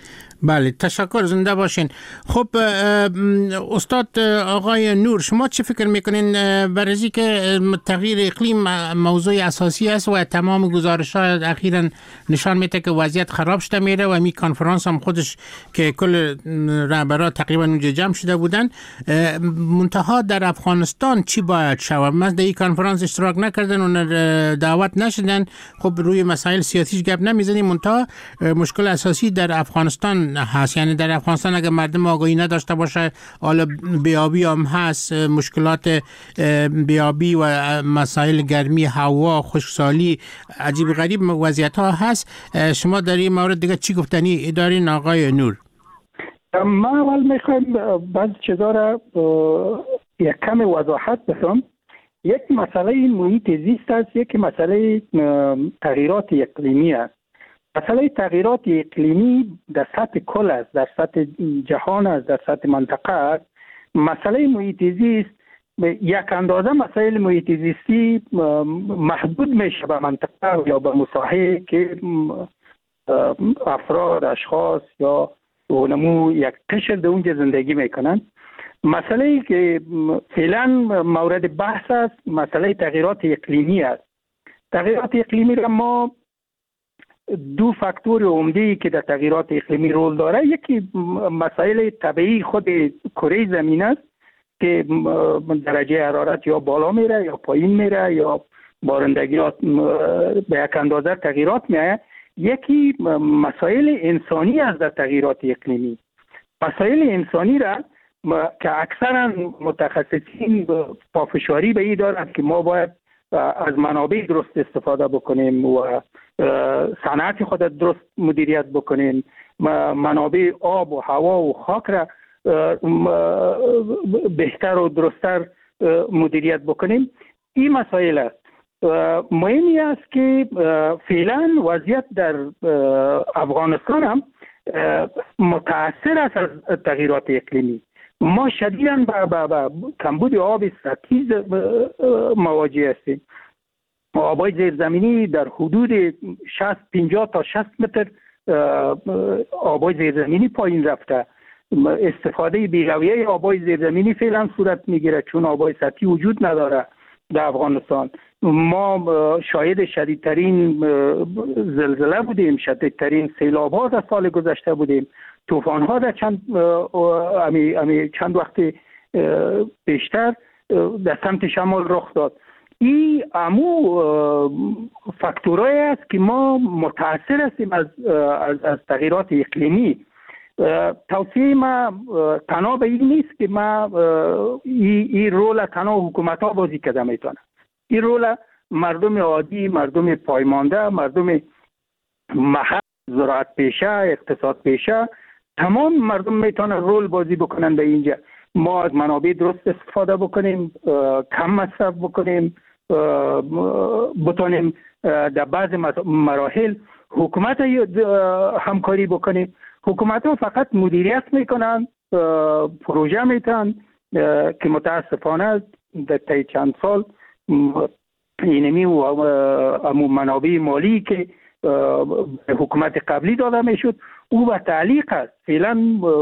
بله تشکر، زنده باشین. خب استاد آقای نور، شما چه فکر میکنین برای که تغییر اقلیم موضوع اساسی است و تمام گزارش‌ها اخیراً نشان میده که وضعیت خراب شده میره و می کنفرانس هم خودش که کل رهبران تقریبا اونجا جمع شده بودن، منتها در افغانستان چی باید شود؟ من در این کنفرانس اشتراک نکردن و دعوت نشدن. خب روی مسائل سیاسیش گپ نمیزنیم، منتها مشکل اساسی در افغانستان هست. یعنی در افغانستان اگر مردم آگاهی نداشته باشه، حالا بیابی هم هست، مشکلات بیابی و مسائل گرمی هوا، خشکسالی، عجیب غریب وضعیت ها هست. شما در این مورد دیگه چی گفتنی دارین آقای نور؟ من اول میخوایم بعضی چیزا را یک کم وضاحت بدم. یک مسئله محیط زیست است، یک مسئله تغییرات اقلیمی است. مسئله تغییرات اقلیمی در سطح کل است، در سطح جهان است، در سطح منطقه است. مسئله محیط زیست یک اندازه مسائل محیط زیستی محدود میشه به منطقه یا به مساحه که افراد، اشخاص یا علمو یک قشر در اونجا زندگی میکنن. مسئله که فعلا مورد بحث است مسئله تغییرات اقلیمی است. تغییرات اقلیمی را ما دو فاکتور عمده که در تغییرات اقلیمی رول داره، یکی مسائل طبیعی خود کره زمین است که درجه حرارت یا بالا میره یا پایین میره یا بارندگیات به یک اندازه تغییرات میایه. یکی مسائل انسانی است در تغییرات اقلیمی. مسائل انسانی را که اکثرا متخصصین پافشاری به این دارند که ما باید از منابع درست استفاده بکنیم و صنعت خود درست مدیریت بکنیم، منابع آب و هوا و خاک را بهتر و درستر مدیریت بکنیم. این مسائل است. مهمی است که فعلا وضعیت در افغانستان هم متاثر است از تغییرات اقلیمی. ما شدیداً با کمبود آب سطحی مواجه هستیم. آبای زیرزمینی در حدود 50 تا 60 متر آبای زیرزمینی پایین رفته. استفاده بی‌رویه آبای زیرزمینی فعلا صورت میگیره چون آبای سطحی وجود نداره در افغانستان. ما شاهد شدیدترین زلزله بودیم، شدیدترین سیلاب ها در سال گذشته بودیم، طوفان ها در چند وقت بیشتر در سمت شمال رخ داد. این فاکتورایی است که ما متاثر هستیم از تغییرات اقلیمی. توصیه ما تنها به این نیست که ما این رول تنها حکومت ها بازی کرده میتونه. این رول مردم عادی، مردم پایمانده، مردم محل، زراعت پیشه، اقتصاد پیشه، تمام مردم میتونن رول بازی بکنن به اینجا. ما از منابع درست استفاده بکنیم، کم مصرف بکنیم، بتونیم در بعض مراحل حکومت همکاری بکنیم. حکومت ها فقط مدیریت میکنن، پروژه میتن که متاسفانه در طی چند سال اینمی و منابع مالی که حکومت قبلی داده میشد او به تعلیق است. فعلا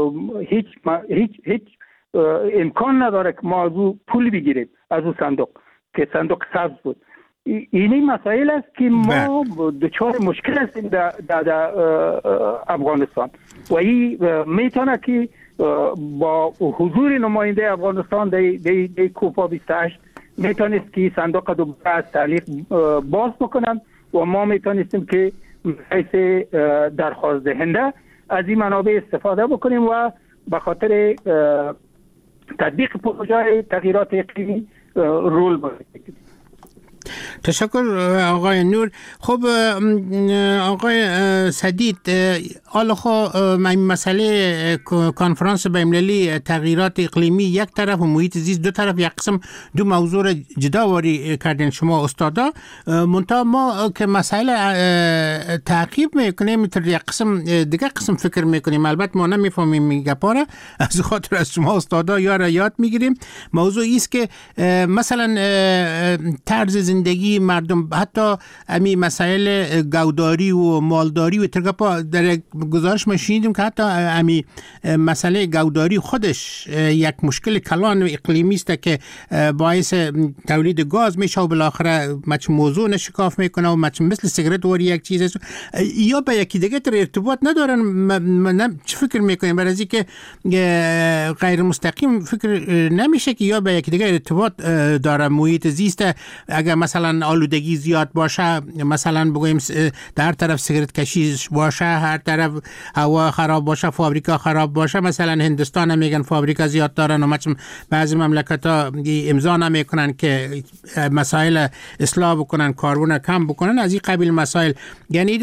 هیچ امکان نداره که ما از او پول بگیریم، از او صندوق که صندوق سبز بود. اینی مسائل است که ما دچار مشکل هستیم در افغانستان و این میتونه که با حضور نماینده افغانستان در کوپا 28 میتونست که صندوق دوباره از تعلیق باز بکنن و ما میتونستیم که حیث درخواست دهنده از این منابع استفاده بکنیم و به خاطر تطبیق پروژه تغییرات اقلیمی رول بازی کنیم. تشکر آقای نور. خب آقای سدید، حالا مسئله کنفرانس بین‌المللی تغییرات اقلیمی یک طرف و محیط زیست دو طرف، یک قسم دو موضوع را جدا واری کردین شما استادا. منتها ما که مسائل تعقیب میکنیم یک قسم دیگه قسم فکر میکنیم. البته ما نمیفهمیم این گپا را، از خاطر از شما استادا یاد میگیریم. موضوع است که مثلا طرز زندگی این مردم حتی امی مسائل گوداری و مالداری و ترگپا در گزارش ما شنیدیم که حتی امی مسئله گوداری خودش یک مشکل کلان و اقلیمی است که باعث تولید گاز میشه و بالاخره موضوع نشکاف میکنه و مثل سیگارت وری یک چیز است یا به یکی دیگه تر ارتباط ندارن. چه فکر میکنیم؟ برای از اینکه غیر مستقیم فکر نمیشه که یا به یکی دیگه ارتباط داره محیط زیست. اگر مثلا آلودگی زیاد باشه، مثلا بگویم در طرف سیگارت کشی باشه، هر طرف هوا خراب باشه، فابریکا خراب باشه، مثلا هندستان هم میگن فابریکا زیاد دارن و بعضی مملکت ها امضا نمیکنن که مسائل اصلاح بکنن، کاربن کم بکنن، از این قبیل مسائل. یعنی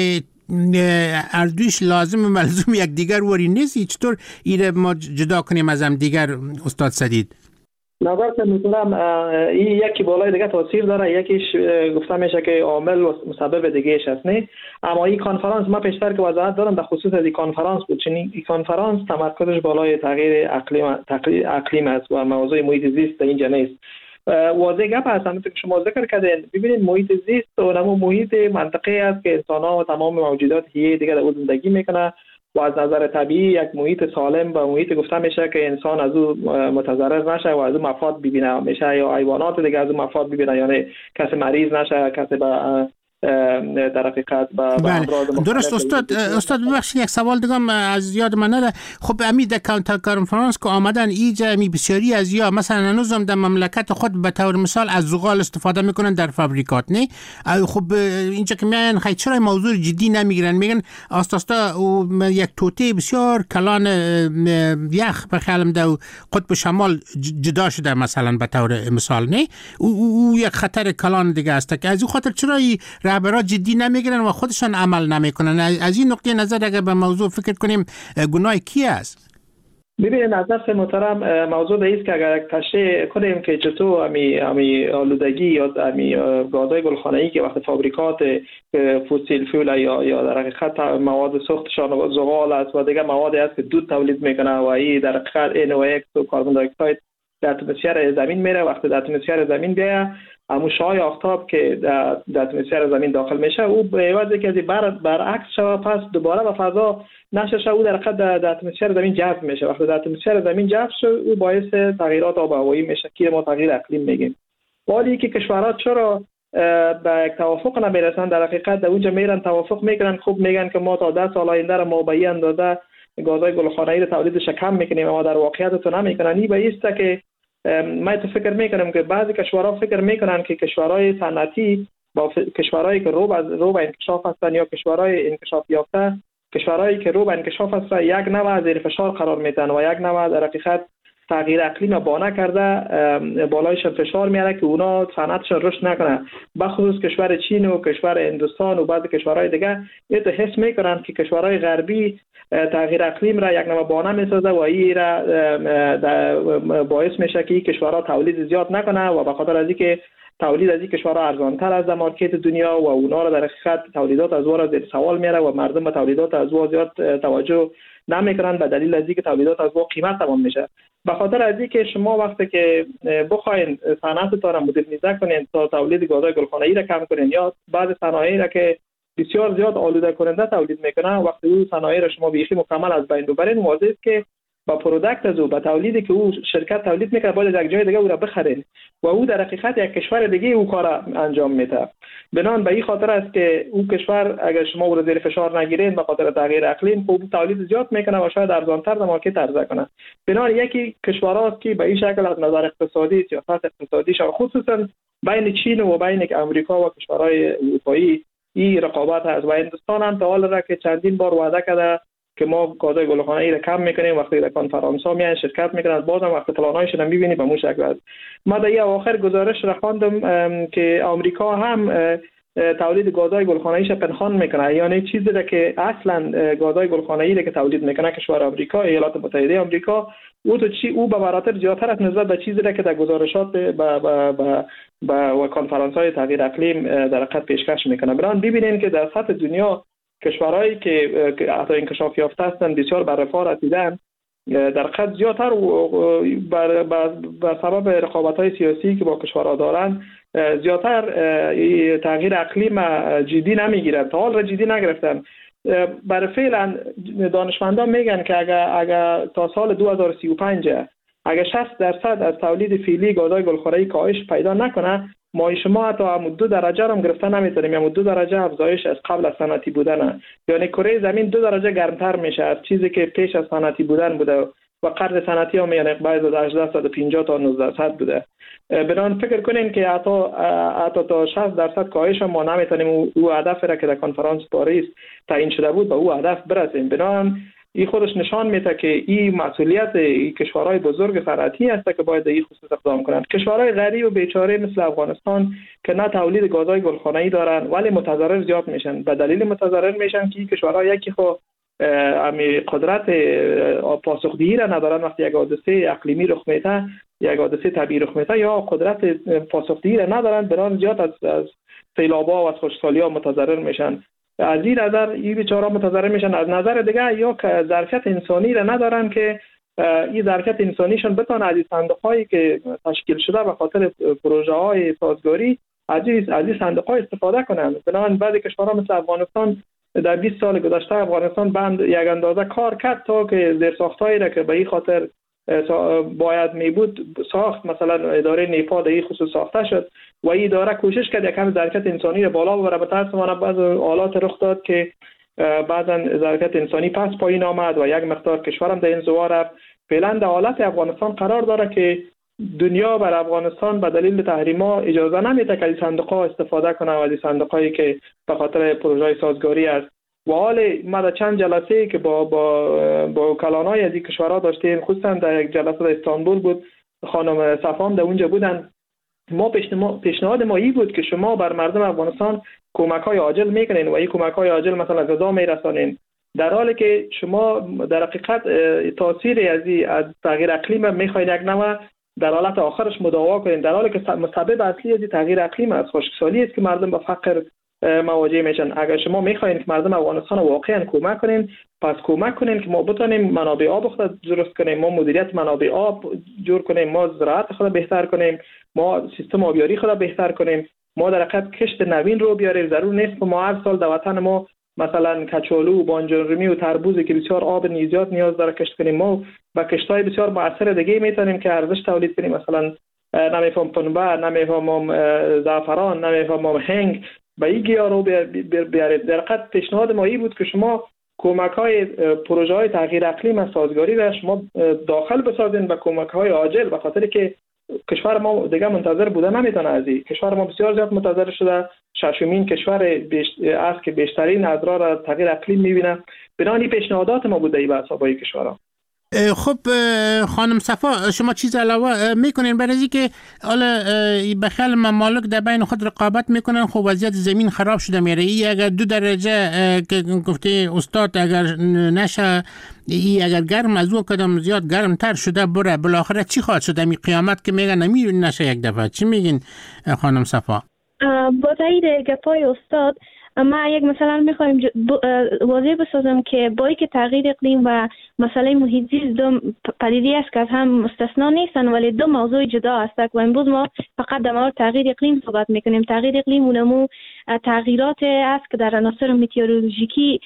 اردوش لازم و ملزوم یک دیگر وری نیست. چطور ایره ما جدا کنیم از هم دیگر استاد سدید؟ نظر میکنم این یکی بالای دیگه تاثیر داره، یکیش گفته میشه که عامل و مسبب دیگهش است نه. اما این کنفرانس ما پیشتر که وضاحت دادم در خصوص از این کنفرانس بود، چون این کنفرانس تمرکزش بالای تغییر اقلیم است و موضوع محیط زیست اینجا نیست. واضح گپ هست همونطور که شما ذکر کردین. ببینید محیط زیست و نمو محیط منطقه است که انسان‌ها و تمام موجودات حیه دیگه در زندگی میکنه و از نظر طبیعی یک محیط سالم و محیط گفته میشه که انسان از او متضرر نشه و از او مفاد ببینه میشه، یا حیوانات دیگه از او مفاد ببینه، یعنی کسی مریض نشه، کسی به در حقیقت با درست. استاد ببخشید یک سوال دیگه از یاد من نره. خب امی در کنفرانس که آمدن اینجا امی بسیاری از یا مثلا هنوزم در مملکت خود به طور مثال از زغال استفاده میکنن در فابریکات نه. خب اینجا که میان خیلی چرا موضوع جدی نمیگیرن؟ میگن آستاستا یک توته بسیار کلان یخ بخیالم در قطب شمال جدا شده مثلا به طور مثال نه. او یک خطر کلان دیگه است که از این خاطر چرا رهبران جدی نمیگیرن و خودشان عمل نمیکنن؟ از این نقطه نظر اگر به موضوع فکر کنیم گناه کی است؟ ببینید نظر محترم، موضوع است که اگر تشریح کنیم که چطور امی آلودگی یا امی گازهای گلخانه‌ای که وقت فابریکات فسیل فیول یا در حقیقت مواد سوختشان زغال است و دیگه موادی است که دود تولید میکنه و این در حقیقت NOx و کاربن دی اکساید در اتمسفر زمین میره. وقتی در اتمسفر زمین بیاید همون شعاع آفتاب که در اتمسفر زمین داخل میشه او به عوض که برعکس شوه پس دوباره به فضا نشه، او در حقیقت در اتمسفر زمین جذب میشه. وقتی در اتمسفر زمین جذب شد او باعث تغییرات آب و هوایی میشه که ما تغییر اقلیم میگیم. ولی که کشورها چرا به یک توافق نمیرسن؟ در حقیقت در اونجا میرن توافق میکنن، خوب میگن که ما تا 10 سال آینده را ما به این اندازه گازهای گلخانه‌ای را تولیدش کم میکنیم، اما در واقعیت تو نمیکنن. این به است که من تو فکر میکنم که بعضی کشورها فکر میکنن که کشورهای صنعتی با کشورهایی که رو به انکشاف هستن یا کشورهای انکشاف یافته، کشورهایی که رو به انکشاف هستن یک نوع زیر فشار قرار میدن و یک نوع در حقیقت تغییر اقلیم بانه کرده بالایشان فشار میاره که اونا صنعتشون رشد نکنه. بخصوص کشور چین و کشور هندوستان و بعضی کشورهای دیگه این تو حس میکنن که کشورهای غربی تغییر اقلیم را یک نوع بانه میسازه و این را باعث میشه که این کشورها تولید زیاد نکنه و به خاطر از اینکه تولید از این کشورها ارزانتر از مارکت دنیا و اونا را در حقیقت تولیدات از را زیر سوال میاره و مردم به تولیدات از زیاد توجه نمیکنن به دلیل از اینکه تولیدات از قیمت تمام میشه. به خاطر از اینکه شما وقتی که بخواین صنعتتون را مدرنیزه کنین تا تولید گازهای گلخانه‌ای را کم کنین یا بعض صنایعی را که بسیار زیاد آلوده کننده تولید میکنه، وقتی اون صنایع را شما بیخی مکمل از بین ببرین، واضح است که با پروداکت از او با تولیدی که او شرکت تولید میکنه باید از یک جای دیگه او را بخرین و او در حقیقت یک کشور دیگه او کار انجام میده. بنان به این خاطر است که او کشور اگر شما او را زیر فشار نگیرین به خاطر تغییر اقلیم خب تولید زیاد میکنه و شاید ارزانتر در مارکت عرضه کنه. بنان یکی کشورها که به این شکل از نظر اقتصادی سیاست اقتصادیش خصوصا بین چین و بین امریکا و کشورهای اروپایی این رقابت هست و هندوستان هم تا حال را که چندین بار وعده کرده که ما گازهای گلخانه‌ای را کم میکنیم، وقتی در کنفرانس‌ها میان شرکت میکنن بازم وقتی پلان‌هایشون هم می‌بینی به اون شکل است. ما در اواخر گزارش را خواندم که آمریکا هم تولید گازهای گلخانه‌ایش پنهان میکنه، یعنی چیزی را که اصلا گازهای گلخانه‌ای را که تولید میکنه کشور آمریکا، ایالات متحده آمریکا، او به مراتب زیادتر است نسبت به چیزی را که در گزارشات و کنفرانس‌های تغییر اقلیم در حقیقت پیشکش میکنه. بران ببینین که در سطح دنیا کشورهایی که حتی انکشاف یافته هستند بسیار بر رفاه رسیدن در حقیقت زیادتر بر سبب رقابت‌های سیاسی که با کشورها دارند زیاتر تغییر اقلیم جدی نمیگیرن، تا حال را جدی نگرفتن. برای فعلا دانشمندان میگن که اگر تا سال 2035 اگر 60% از تولید فعلی گازهای گلخانه‌ای کاهش پیدا نکنه، ما شما حتی هم 2 درجه هم گرفتن نمیتونیم، یا 2 درجه افزایش از قبل از صنعتی بودن، یعنی کره زمین 2 درجه گرمتر میشه از چیزی که پیش از صنعتی بودن بوده و قرن صنعتی هم یعنی باید از 1850 تا 1900 بوده. بنابراین فکر کنیم که حتی تا 60% کاهش ما نمیتونیم او هدف را که در کنفرانس پاریس تعیین شده بود به او هدف برسیم. بنابراین این خودش نشان میده که این مسئولیت این کشورهای بزرگ صنعتی است که باید در این خصوص اقدام کنند. کشورهای غریب و بیچاره مثل افغانستان که نه تولید گازهای گلخانه‌ای دارن ولی متضرر زیاد میشن. به دلیل متضرر میشن که این کشورها یکی خو قدرت پاسخگویی را ندارن وقتی یک حادثه اقلیمی رخ میده، یک حادثه طبیعی رخ میده، یا قدرت پاسخگویی را ندارن، بران زیاد از سیلاب‌ها و از خشکسالی‌ها متضرر میشن. از این نظر این بیچاره‌ها متضرر میشن. از نظر دیگه یا که ظرفیت انسانی را ندارن که این ظرفیت انسانیشون بتونه از صندوق‌هایی که تشکیل شده به خاطر پروژه‌های سازگاری از این صندوق‌ها استفاده کنند. بنابراین بعضی کشورها مثل افغانستان در 20 سال گذشته افغانستان بند یک اندازه کار کرد تا که زیرساخت‌هایی را که به این خاطر باید می بود ساخت. مثلا اداره نیپا در این خصوص ساخته شد و این اداره کوشش کرد یکم ظرفیت انسانی را بالا ببره. متأسفانه بعض حالات رخ داد که بعضا ظرفیت انسانی پس پایین آمد و یک مقدار کشورم در انزوا رفت. فعلا در حالت افغانستان قرار داره که دنیا بر افغانستان به دلیل تحریم‌ها اجازه نمیده که از صندوق‌ها استفاده کنه و از صندوق‌هایی که به خاطر پروژه سازگاری است. و حال ما در چند جلسه که با کلانای از این کشورها داشتیم، خصوصا در یک جلسه در استانبول بود، خانم صفام در اونجا بودن، پیشنهاد ما این بود که شما بر مردم افغانستان کمک‌های عاجل میکنین و این کمک‌های عاجل مثلا غذا میرسانین، در حالی که شما در حقیقت تاثیر از تغییر اقلیم میخواین یک نوع در حالت آخرش مداوا کنین، در حالی که مسبب اصلی از تغییر اقلیم است خشکسالی است که مردم به فقر مواجه میشن. اگر شما میخواین که مردم افغانستان واقعا کمک کنین، پس کمک کنین که ما بتونیم منابع آب خود درست کنیم، ما مدیریت منابع آب جور کنیم، ما زراعت خود بهتر کنیم، ما سیستم آبیاری خود بهتر کنیم، ما در حقیقت کشت نوین رو بیاریم. ضرور نیست ما هر سال در وطن ما مثلا کچالو، بانجان رومی و تربوزی که بسیار آب زیاد نیاز داره کشت کنیم. ما با کشت‌های بسیار مؤثر دیگه میتونیم که ارزش تولید کنیم، مثلا نمیفهم پنبه، نمیفهم زعفران، نمیفهم هنگ، با این گیاه رو بیارید. در حقیقت پیشنهاد ما این بود که شما کمک‌های پروژه‌های تغییر اقلیم از سازگاری را شما داخل بسازین به کمک‌های عاجل، به خاطر که کشور ما دیگه منتظر بوده نمیتونه. از این کشور ما بسیار زیاد منتظر شده، ششمین کشور است که بیشترین اضرار از تغییر اقلیم میبینه. بنابراین پیشنهادات ما بوده این بحث‌ها با کشورها. خب خانم صفا، شما چیز علاوه میکنین برای اینکه حالا بخیال ممالک در بین خود رقابت میکنن؟ خب وضعیت زمین خراب شده میره. اگر 2 درجه که گفته استاد اگر نشه، اگر گرم از اون کدام زیاد گرم تر شده بره، بالاخره چی خواهد شد؟ می قیامت که میگن نشه یک دفعه. چی میگین خانم صفا؟ با تایید گپای استاد، ما یک مثلا میخوایم واضح بسازم که با اینکه تغییر اقلیم و مسئله محیط زیست دو پدیده است که از هم مستثنا نیستن، ولی دو موضوع جدا هستند و امروز ما فقط در مورد تغییر اقلیم صحبت میکنیم. تغییر اقلیم اونمو تغییرات است که در عناصر متئورولوژیکی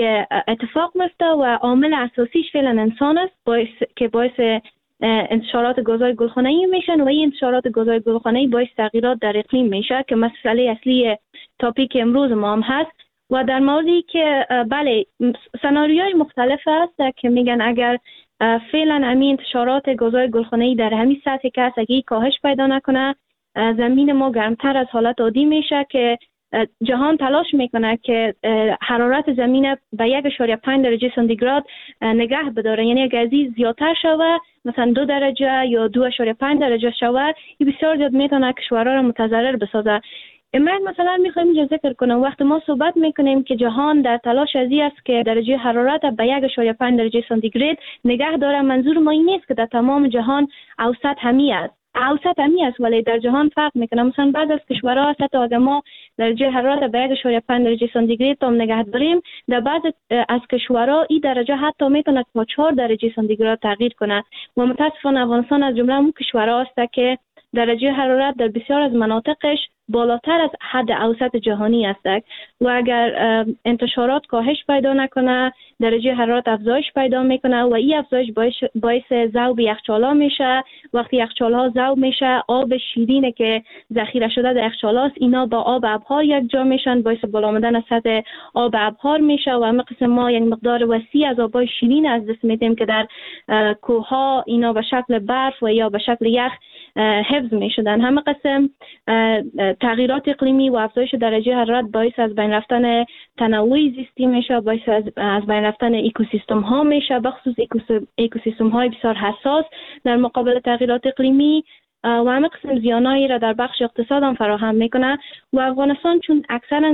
اتفاق میفته و عامل اساسیش فعلا انسان است، باعث انتشارات گازهای گلخانه‌ای میشن و این انتشارات گازهای گلخانه‌ای باعث تغییرات در اقلیم میشه که مسئله اصلی تاپیک امروز ما هم هست. و در موردی که بله سناریوهای مختلف هست که میگن اگر فعلا همین انتشارات گازهای گلخانه‌ای در همین سطحی که هست اگه کاهش پیدا نکنه، زمین ما گرمتر از حالت عادی میشه که جهان تلاش میکنه که حرارت زمین به 1.5 درجه سانتیگراد نگه بداره، یعنی اگر از این زیادتر شوه مثلا 2 درجه یا 2.5 درجه شوه، این بسیار زیاد میتونه کشورها را متضرر بسازه. من مثلا میخوایم اینجا ذکر کنم وقتی ما صحبت میکنیم که جهان در تلاش از این است که درجه حرارت به 1.5 درجه سانتیگراد نگه داره، منظور ما این نیست که در تمام جهان اوسط همی است. اوسط همی است ولی در جهان فرق میکنه. مثلا بعض از کشورها حتی اگر ما درجه حرارت به 1.5 درجه سانتیگراد تا نگه داریم، در بعض از کشورها این درجه حتی میتونه تا 4 درجه سانتیگراد تغییر کنه و متاسفانه افغانستان از جمله اون کشورها است که درجه حرارت در بسیار از مناطقش بالاتر از حد اوسط جهانی است و اگر انتشارات کاهش پیدا نکنه درجه حرارت افزایش پیدا میکنه و این افزایش باعث ذوب یخچال‌ها میشه. وقتی یخچال‌ها ذوب میشه آب شیرینه که ذخیره شده در یخچال‌هاست اینا با آب ابحار یک جا میشن باعث بالا آمدن سطح آب ابحار میشه و همه قسم ما یک مقدار وسیع از آبای شیرین از دست میدیم که در کوه‌ها اینا به شکل برف و یا به شکل یخ حفظ میشدن. همه قسم تغییرات اقلیمی و افزایش درجه حرارت باعث از بین رفتن تنوع زیستی میشه، باعث از بین رفتن اکوسیستم ها میشه، بخصوص اکوسیستم های بسیار حساس در مقابل تغییرات اقلیمی و همه قسم زیانایی را در بخش اقتصاد هم فراهم میکنه و افغانستان چون اکثرا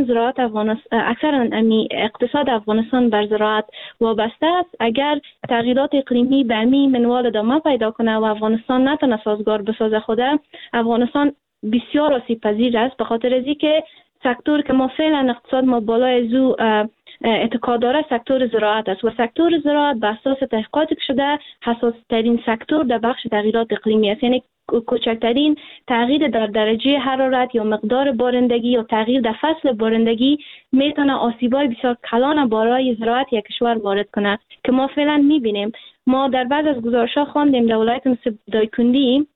اقتصاد افغانستان بر زراعت وابسته است، اگر تغییرات اقلیمی به همین منوال ادامه پیدا کنه و افغانستان نتونه سازگار بسازه خوده، افغانستان بسیار آسیب پذیر است، به خاطر از اینکه سکتور که ما فعلا اقتصاد ما بالای زو اتکا داره سکتور زراعت است و سکتور زراعت به اساس تحقیقات شده حساس ترین سکتور در بخش تغییرات اقلیمی است. یعنی کوچکترین تغییر در درجه حرارت یا مقدار بارندگی یا تغییر در فصل بارندگی میتونه آسیبای بسیار کلان برای زراعت یک کشور وارد کنه که ما فعلا میبینیم. ما در بعض از گزارش‌ها خواندیم در ولایت مثل دایکندی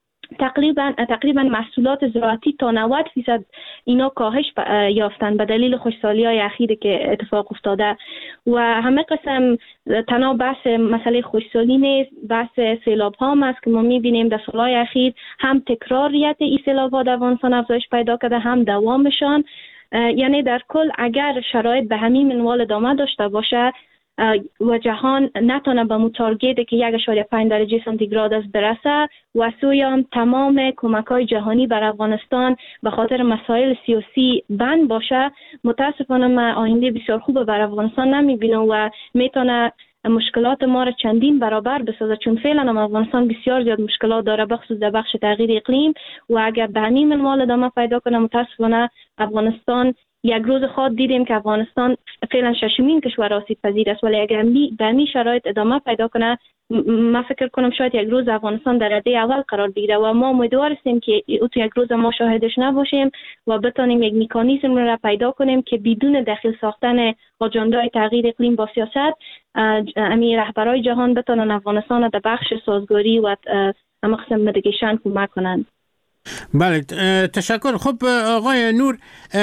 تقریبا محصولات زراعتی تا 90% اینا کاهش یافتن به دلیل خشکسالی‌های اخیری که اتفاق افتاده و همه قسم تنها بحث مسئله خشکسالی نیست، بحث سیلاب‌ها هم است که ما می‌بینیم در سال‌های اخیر هم تکراریت این سیلاب‌ها در افغانستان افزایش پیدا کرده هم دوامشان. یعنی در کل اگر شرایط به همین منوال ادامه داشته باشه و جهان نتونه به مو تارگتی که 1.5 درجه سانتیگراد است برسه و سوی تمام کمک‌های جهانی بر افغانستان به خاطر مسائل سیاسی بند باشه، متاسفانه ما آینده بسیار خوب بر افغانستان نمی‌بینم و میتونه مشکلات ما را چندین برابر بسازه، چون فعلا هم افغانستان بسیار زیاد مشکلات داره بخصوص در بخش تغییر اقلیم و اگر به همین منوال ادامه پیدا کنه متاسفانه افغانستان یک روز خود دیدیم که افغانستان فعلا ششمین کشور آسیب پذیر است، ولی اگر به همین شرایط ادامه پیدا کنه ما فکر کنم شاید یک روز افغانستان در رده اول قرار بگیره و ما امیدوار هستیم که تو یک روز ما شاهدش نباشیم و بتونیم یک مکانیزم را پیدا کنیم که بدون دخیل ساختن آجندای تغییر اقلیم با سیاست امی رهبرای جهان بتونن افغانستان در بخش سازگاری و مقصد مدیگیشن کمک کنند. بله تشکر. خب آقای نور،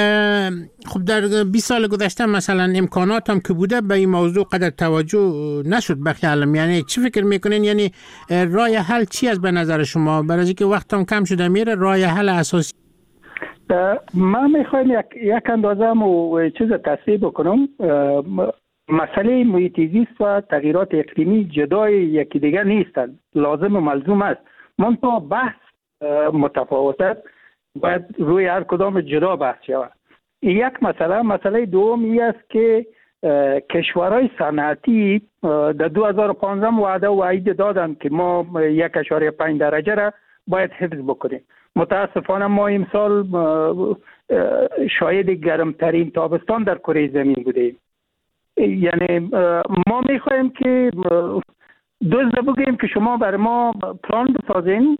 خب در 20 سال گذشته مثلا امکانات هم که بوده به این موضوع قدر توجه نشد بخی علم، یعنی چی فکر میکنین؟ یعنی راه حل چی است به نظر شما؟ برای اینکه وقت هم کم شده میره راه حل اساسی من میخوایم یک اندازه و چیز تصحیح بکنم. مسئله محیط زیست و تغییرات اقلیمی جدای یکی دیگر نیستند، لازم و ملزوم است، منتها بحث متفاوت است، باید روی هر کدام جدا بحث شود. یک مسئله دوم است که کشورهای صنعتی در 2015 وعده و وعید دادند که ما 1.5 درجه را باید حفظ بکنیم. متاسفانه ما امسال شاید گرمترین تابستان در کره زمین بودیم. یعنی ما میخوایم که دوست بگیم که شما بر ما پلان بسازین،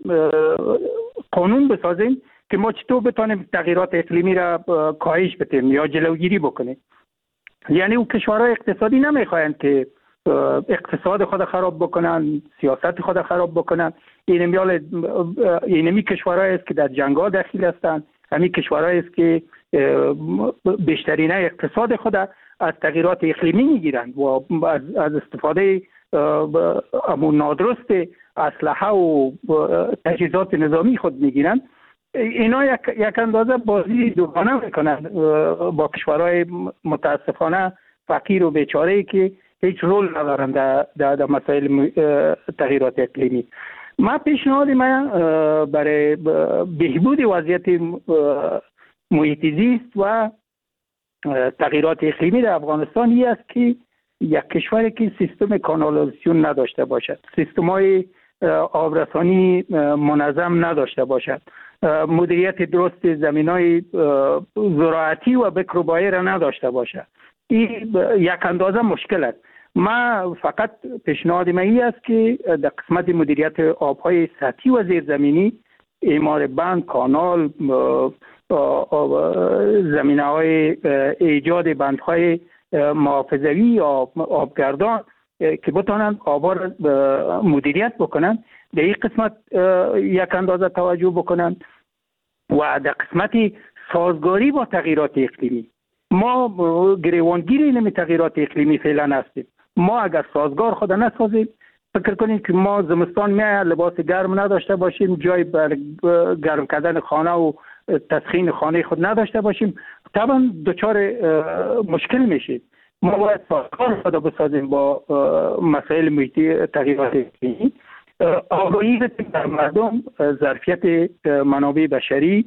قانون بسازین که ما چطور بتانیم تغییرات اقلیمی را کاهش بدیم یا جلوگیری بکنیم. یعنی او کشورهای اقتصادی نمیخواین که اقتصاد خود خراب بکنن، سیاست خود خراب بکنن. اینمی کشورهایی است که در جنگ‌ها دخیل هستند، همین کشورهایی است که بیشترین اقتصاد خود از تغییرات اقلیمی میگیرند و از استفاده امون نادرست اسلحه و تجهیزات نظامی خود میگیرند. اینا یک اندازه بازی دوگانه میکنند با کشورهای متاسفانه فقیر و بیچاره‌ای که هیچ رول ندارند در مسائل تغییرات اقلیمی. ما پیشنهاد من برای بهبود وضعیت محیط زیست و تغییرات اقلیمی در افغانستان این است که یک کشوری که سیستم کانالیزاسیون نداشته باشد، سیستم‌های آبرسانی منظم نداشته باشد، مدیریت درست زمین‌های زراعتی و بکروبایی را نداشته باشد، این یک اندازه مشکل است. ما فقط پیشنهاد من این است که در قسمت مدیریت آب‌های سطحی و زیرزمینی اعمار بند، کانال، زمینه‌های ایجاد بندهای محافظوی یا آبگردان که بتونن آبا را مدیریت بکنن، در این قسمت یک اندازه توجه بکنن. و در قسمت سازگاری با تغییرات اقلیمی، ما گریوانگیر این تغییرات اقلیمی فعلا هستیم. ما اگر سازگار خود نسازیم، فکر کنیم که ما زمستان میاد لباس گرم نداشته باشیم، جای بر گرم کردن خانه و تسخین خانه خود نداشته باشیم، طبعا دچار مشکل میشیم. ما باید سازگار خود بسازیم با مسائل محیطی تغییرات اقلیمی. آگاهی در مردم، ظرفیت منابع بشری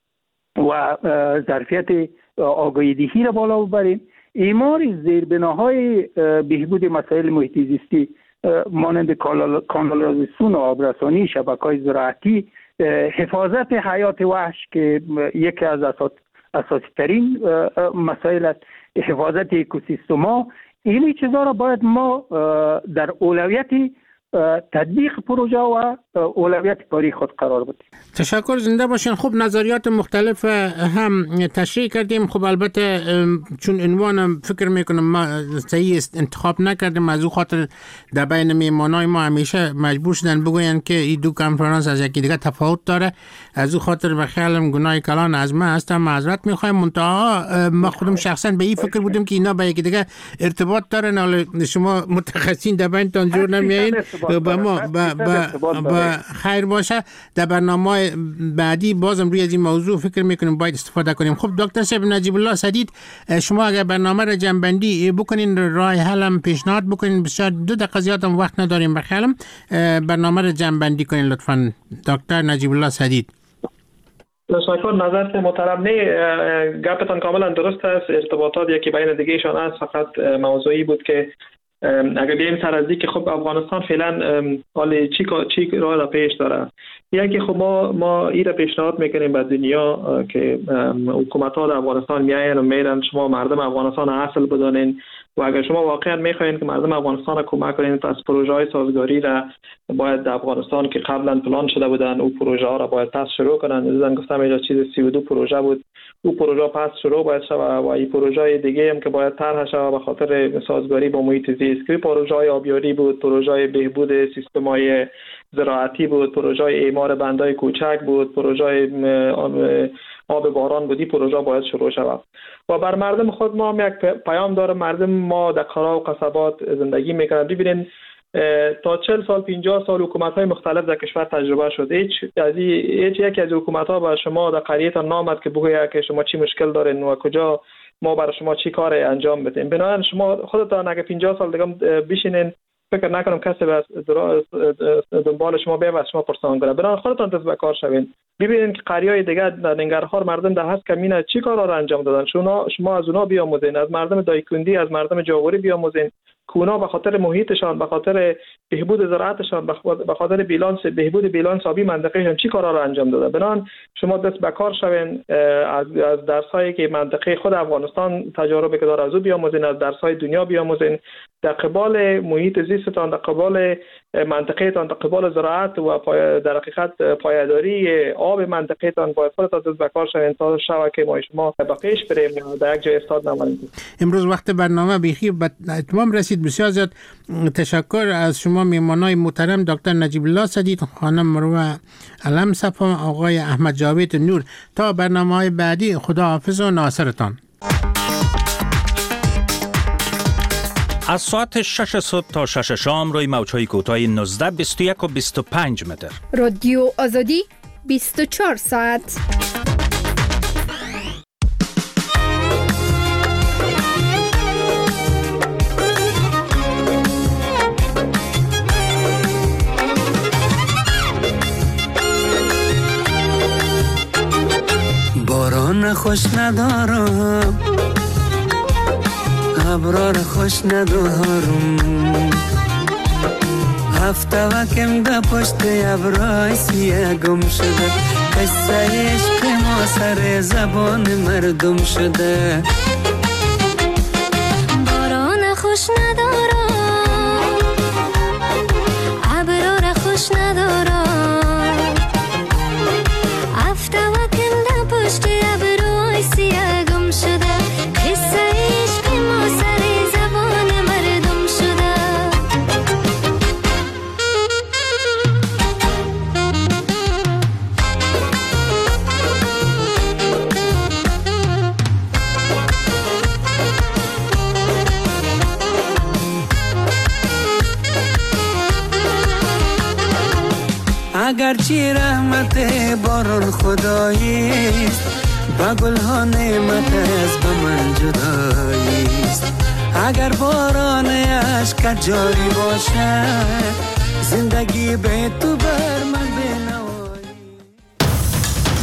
و ظرفیت آگاهی دهی را بالا ببریم. اعمار زیربناهای بهبود مسائل محیطی زیستی مانند کانالزاسیون و آبرسانی، شبکه‌های زراعتی، حفاظت حیات وحش که یکی از اساسی ترین مسائل است، حفاظت اکوسیستم‌ها، این چیزا را باید ما در اولویت تطبیق پروژه و اولویت کاری خود قرار بدیم. تشکر، زنده باشین. خب نظریات مختلف هم تشریح کردیم. خب البته چون عنوان فکر میکنم ما صحیح انتخاب نکردیم، از او خاطر در بین میهمانای ما همیشه مجبور شدن بگوین که این دو کنفرانس از یکی دیگه تفاوت داره. از او خاطر به خیالم گناه کلان از ما هستم، معذرت میخوایم. منتها ما خودم شخصا به این فکر بودیم که اینا به یکی دیگه ارتباط دارن، حالا شما متخصصین در بینتان جور نمیایین با ما با خیر باشه. در برنامه بعدی بازم روی از این موضوع فکر میکنیم باید استفاده کنیم. خب دکتر صاحب نجیب الله سدید، شما اگر برنامه را جنبندی بکنین، راه حل هم پیشنهاد بکنین، بسیار 2 دقیقه زیاد هم وقت نداریم، بخیالم برنامه را جنبندی کنین لطفاً دکتر نجیب الله سدید. تشکر. نظرت محترم، نه گپتان کاملا درست است. ارتباطات یکی بین دیگهشان است، فقط موضوعی بود که اگر بیایم سر از که خب افغانستان فعلا حال چی راه را پیش داره. یکی خب ما این را پیشنهاد میکنیم به دنیا که حکومت ها در افغانستان میاین و میرن شما مردم افغانستان اصل بدانین و اگر شما واقعا میخواین که مردم افغانستان را کمک کنین، پس پروژه های سازگاری را باید در افغانستان که قبلا پلان شده بودن او پروژه ها را باید پس شروع کنن. دیدن گفتم اینجا چیز 32 پروژه بود، او پروژه پس شروع باید شود و این پروژه دیگه هم که باید طرح شود به خاطر سازگاری با محیط زیست، که پروژه های آبیاری بود، پروژه های بهبود سیستم های زراعتی بود، پروژه های اعمار بندهای کوچک بود، پروژه آب باران بودی، پروژه باید شروع شود. و بر مردم خود ما هم یک پیام داره. مردم ما در قرا و قصبات زندگی میکنن. ببینین تا 40 سال 50 سال حکومت‌های مختلف در کشور تجربه شد. هیچ یکی از حکومت‌ها به شما در قریه‌تان نامد که بگوید که شما چی مشکل دارین و کجا ما برای شما چی کار انجام بدیم. بنابراین شما خودتان اگه 50 سال دیگه بشینین، فکر نکنم کسی به دنبال شما بیاد و شما پرسان کنه. بنابراین خودتان دست به کار شوین. ببینید که قریه‌های دیگه در ننگرهار مردم در هست کمینه چی کارا را انجام دادن. شما از اونها بیاموزین، از مردم دایکندی، از مردم جاوری بیاموزین که اونا به خاطر محیطشان، به خاطر بهبود زراعتشان، به خاطر بهبود بیلانس آبی منطقهشان چی کارا را انجام داده. بنابراین شما دست به کار شوین، از درسایی که منطقه خود افغانستان تجربه که داره از او بیاموزین، از درس‌های دنیا بیاموزین، در قبال محیط زیستتان، در قبال منطقه‌تان، در قبال زراعت و در حقیقت پایداری آب منطقه‌تان باید خودتان دست به کار شوین تا شبکه ما شما به پیش بریم در یک جای استاد نمانیم. امروز وقت برنامه بیخی به اتمام رسید. بسیار زیاد تشکر از شما میهمانای محترم دکتر نجیب الله سدید، خانم مروه علم صفا، آقای احمد جاوید نور. تا برنامه‌های بعدی خدا حافظ و ناصرتان. از ساعت 6 صبح تا 6 شام روی موج‌های کوتاه 19، 21 و 25 متر. رادیو آزادی 24 ساعت. باران خوش ندارم، ابرار خوش ندارم، هفته وکم ده پشت ابرای سیه گم شده، قصه عشق ما سر زبان مردم شده. باران خوش ندارم، ابرار خوش ندارم، هرچی رحمت باران خداییست، با گل ها نعمت از به من جداییست. اگر باران عشق جاری باشه، زندگی به تو بر من